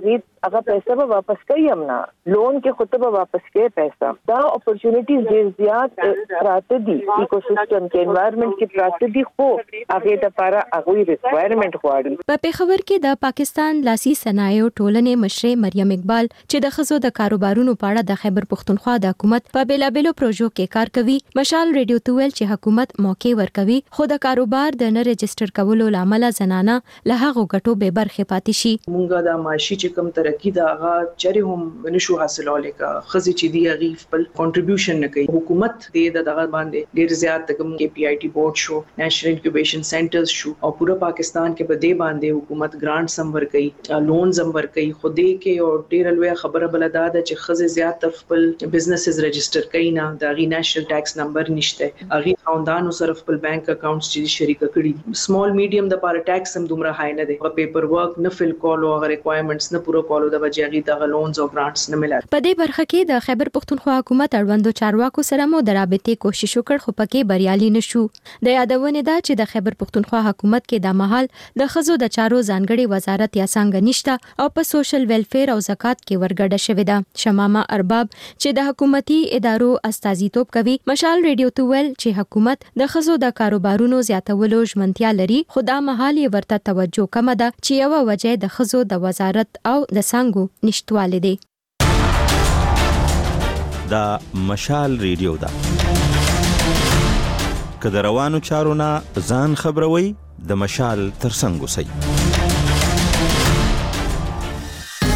هغه پیسې به واپس کوي هم نه لون کې خود به واپس کوي پیسې دا اپورچونټیز ډیر زیات پراته دي ایکوسیستم کې انوایرنمنت کې پراته دي خو هغه د لپاره هغه ریکوایرمنت غواړي په پیښور کې د پاکستان لاسي صنایع ټولنې مشر مریم اقبال چې د خزو د کاروبارونو په اړه د خیبر پختونخوا د حکومت په بیلابلو پروژو کې کار کوي مشال ریډیو ته ویل چې حکومت موقع ورکوي خو د کاروبار د نه ريجستر کولو لامل زنانه له هغه غټو به برخه پاتې شي مونږه د معاشي چې کم ترقی دا هغه چره هم نشو حاصلولای کا خزي چې دی غیف خپل کنټریبیوشن نه کوي حکومت دې د دغه باندې ډیر زیات کم کې پی آی ټی بورډ شو نېشنل انکیوبیشن سنټرز شو او پورا پاکستان کې په دې باندې حکومت ګرانټ سمور کوي لونز سمور کوي خو دې کې او ډیر لوی خبره بل دا ده چې خزي زیات خپل بزنسز ريجستر کوي نه دا غي نېشنل ټیکس نمبر نشته اغي خاندانو سره خپل بانک اکاونټس چې شریک کړي سمال میډیم د پاره ټیکس هم دومره هاي نه دي په پیپر ورک نه فل کولو او ریکوایرمنټس نه پوره کولو د وجهي د لونز او ګرانټس نه ملل په دې برخه کې د خیبر پختونخوا حکومت اړوندو چارواکو سره مو د رابطې کوشش وکړ خو پکې بریالي نشو د یادونه ده چې د خیبر پختونخوا حکومت کې د مهال د خزو د چارو ځانګړي وزارت یا څنګه نشته او په سوشل ویلفیر او زکات کې ورګډه شوې ده شمامه ارباب چې د حکومتي ادارو استازیتوب کوي مشال ریډیو ته ویل چې حکومت د خزو د کاروبارونو زیاتولو ژمنتیا لري خو دا مهال یې ورته توجه کم ده چې یو وجه د خزو د وزارت او د څنګه نشټواله دي دا مشال ریډیو دا کله روانو چارونه ځان خبروي د مشال ترڅنګ وسی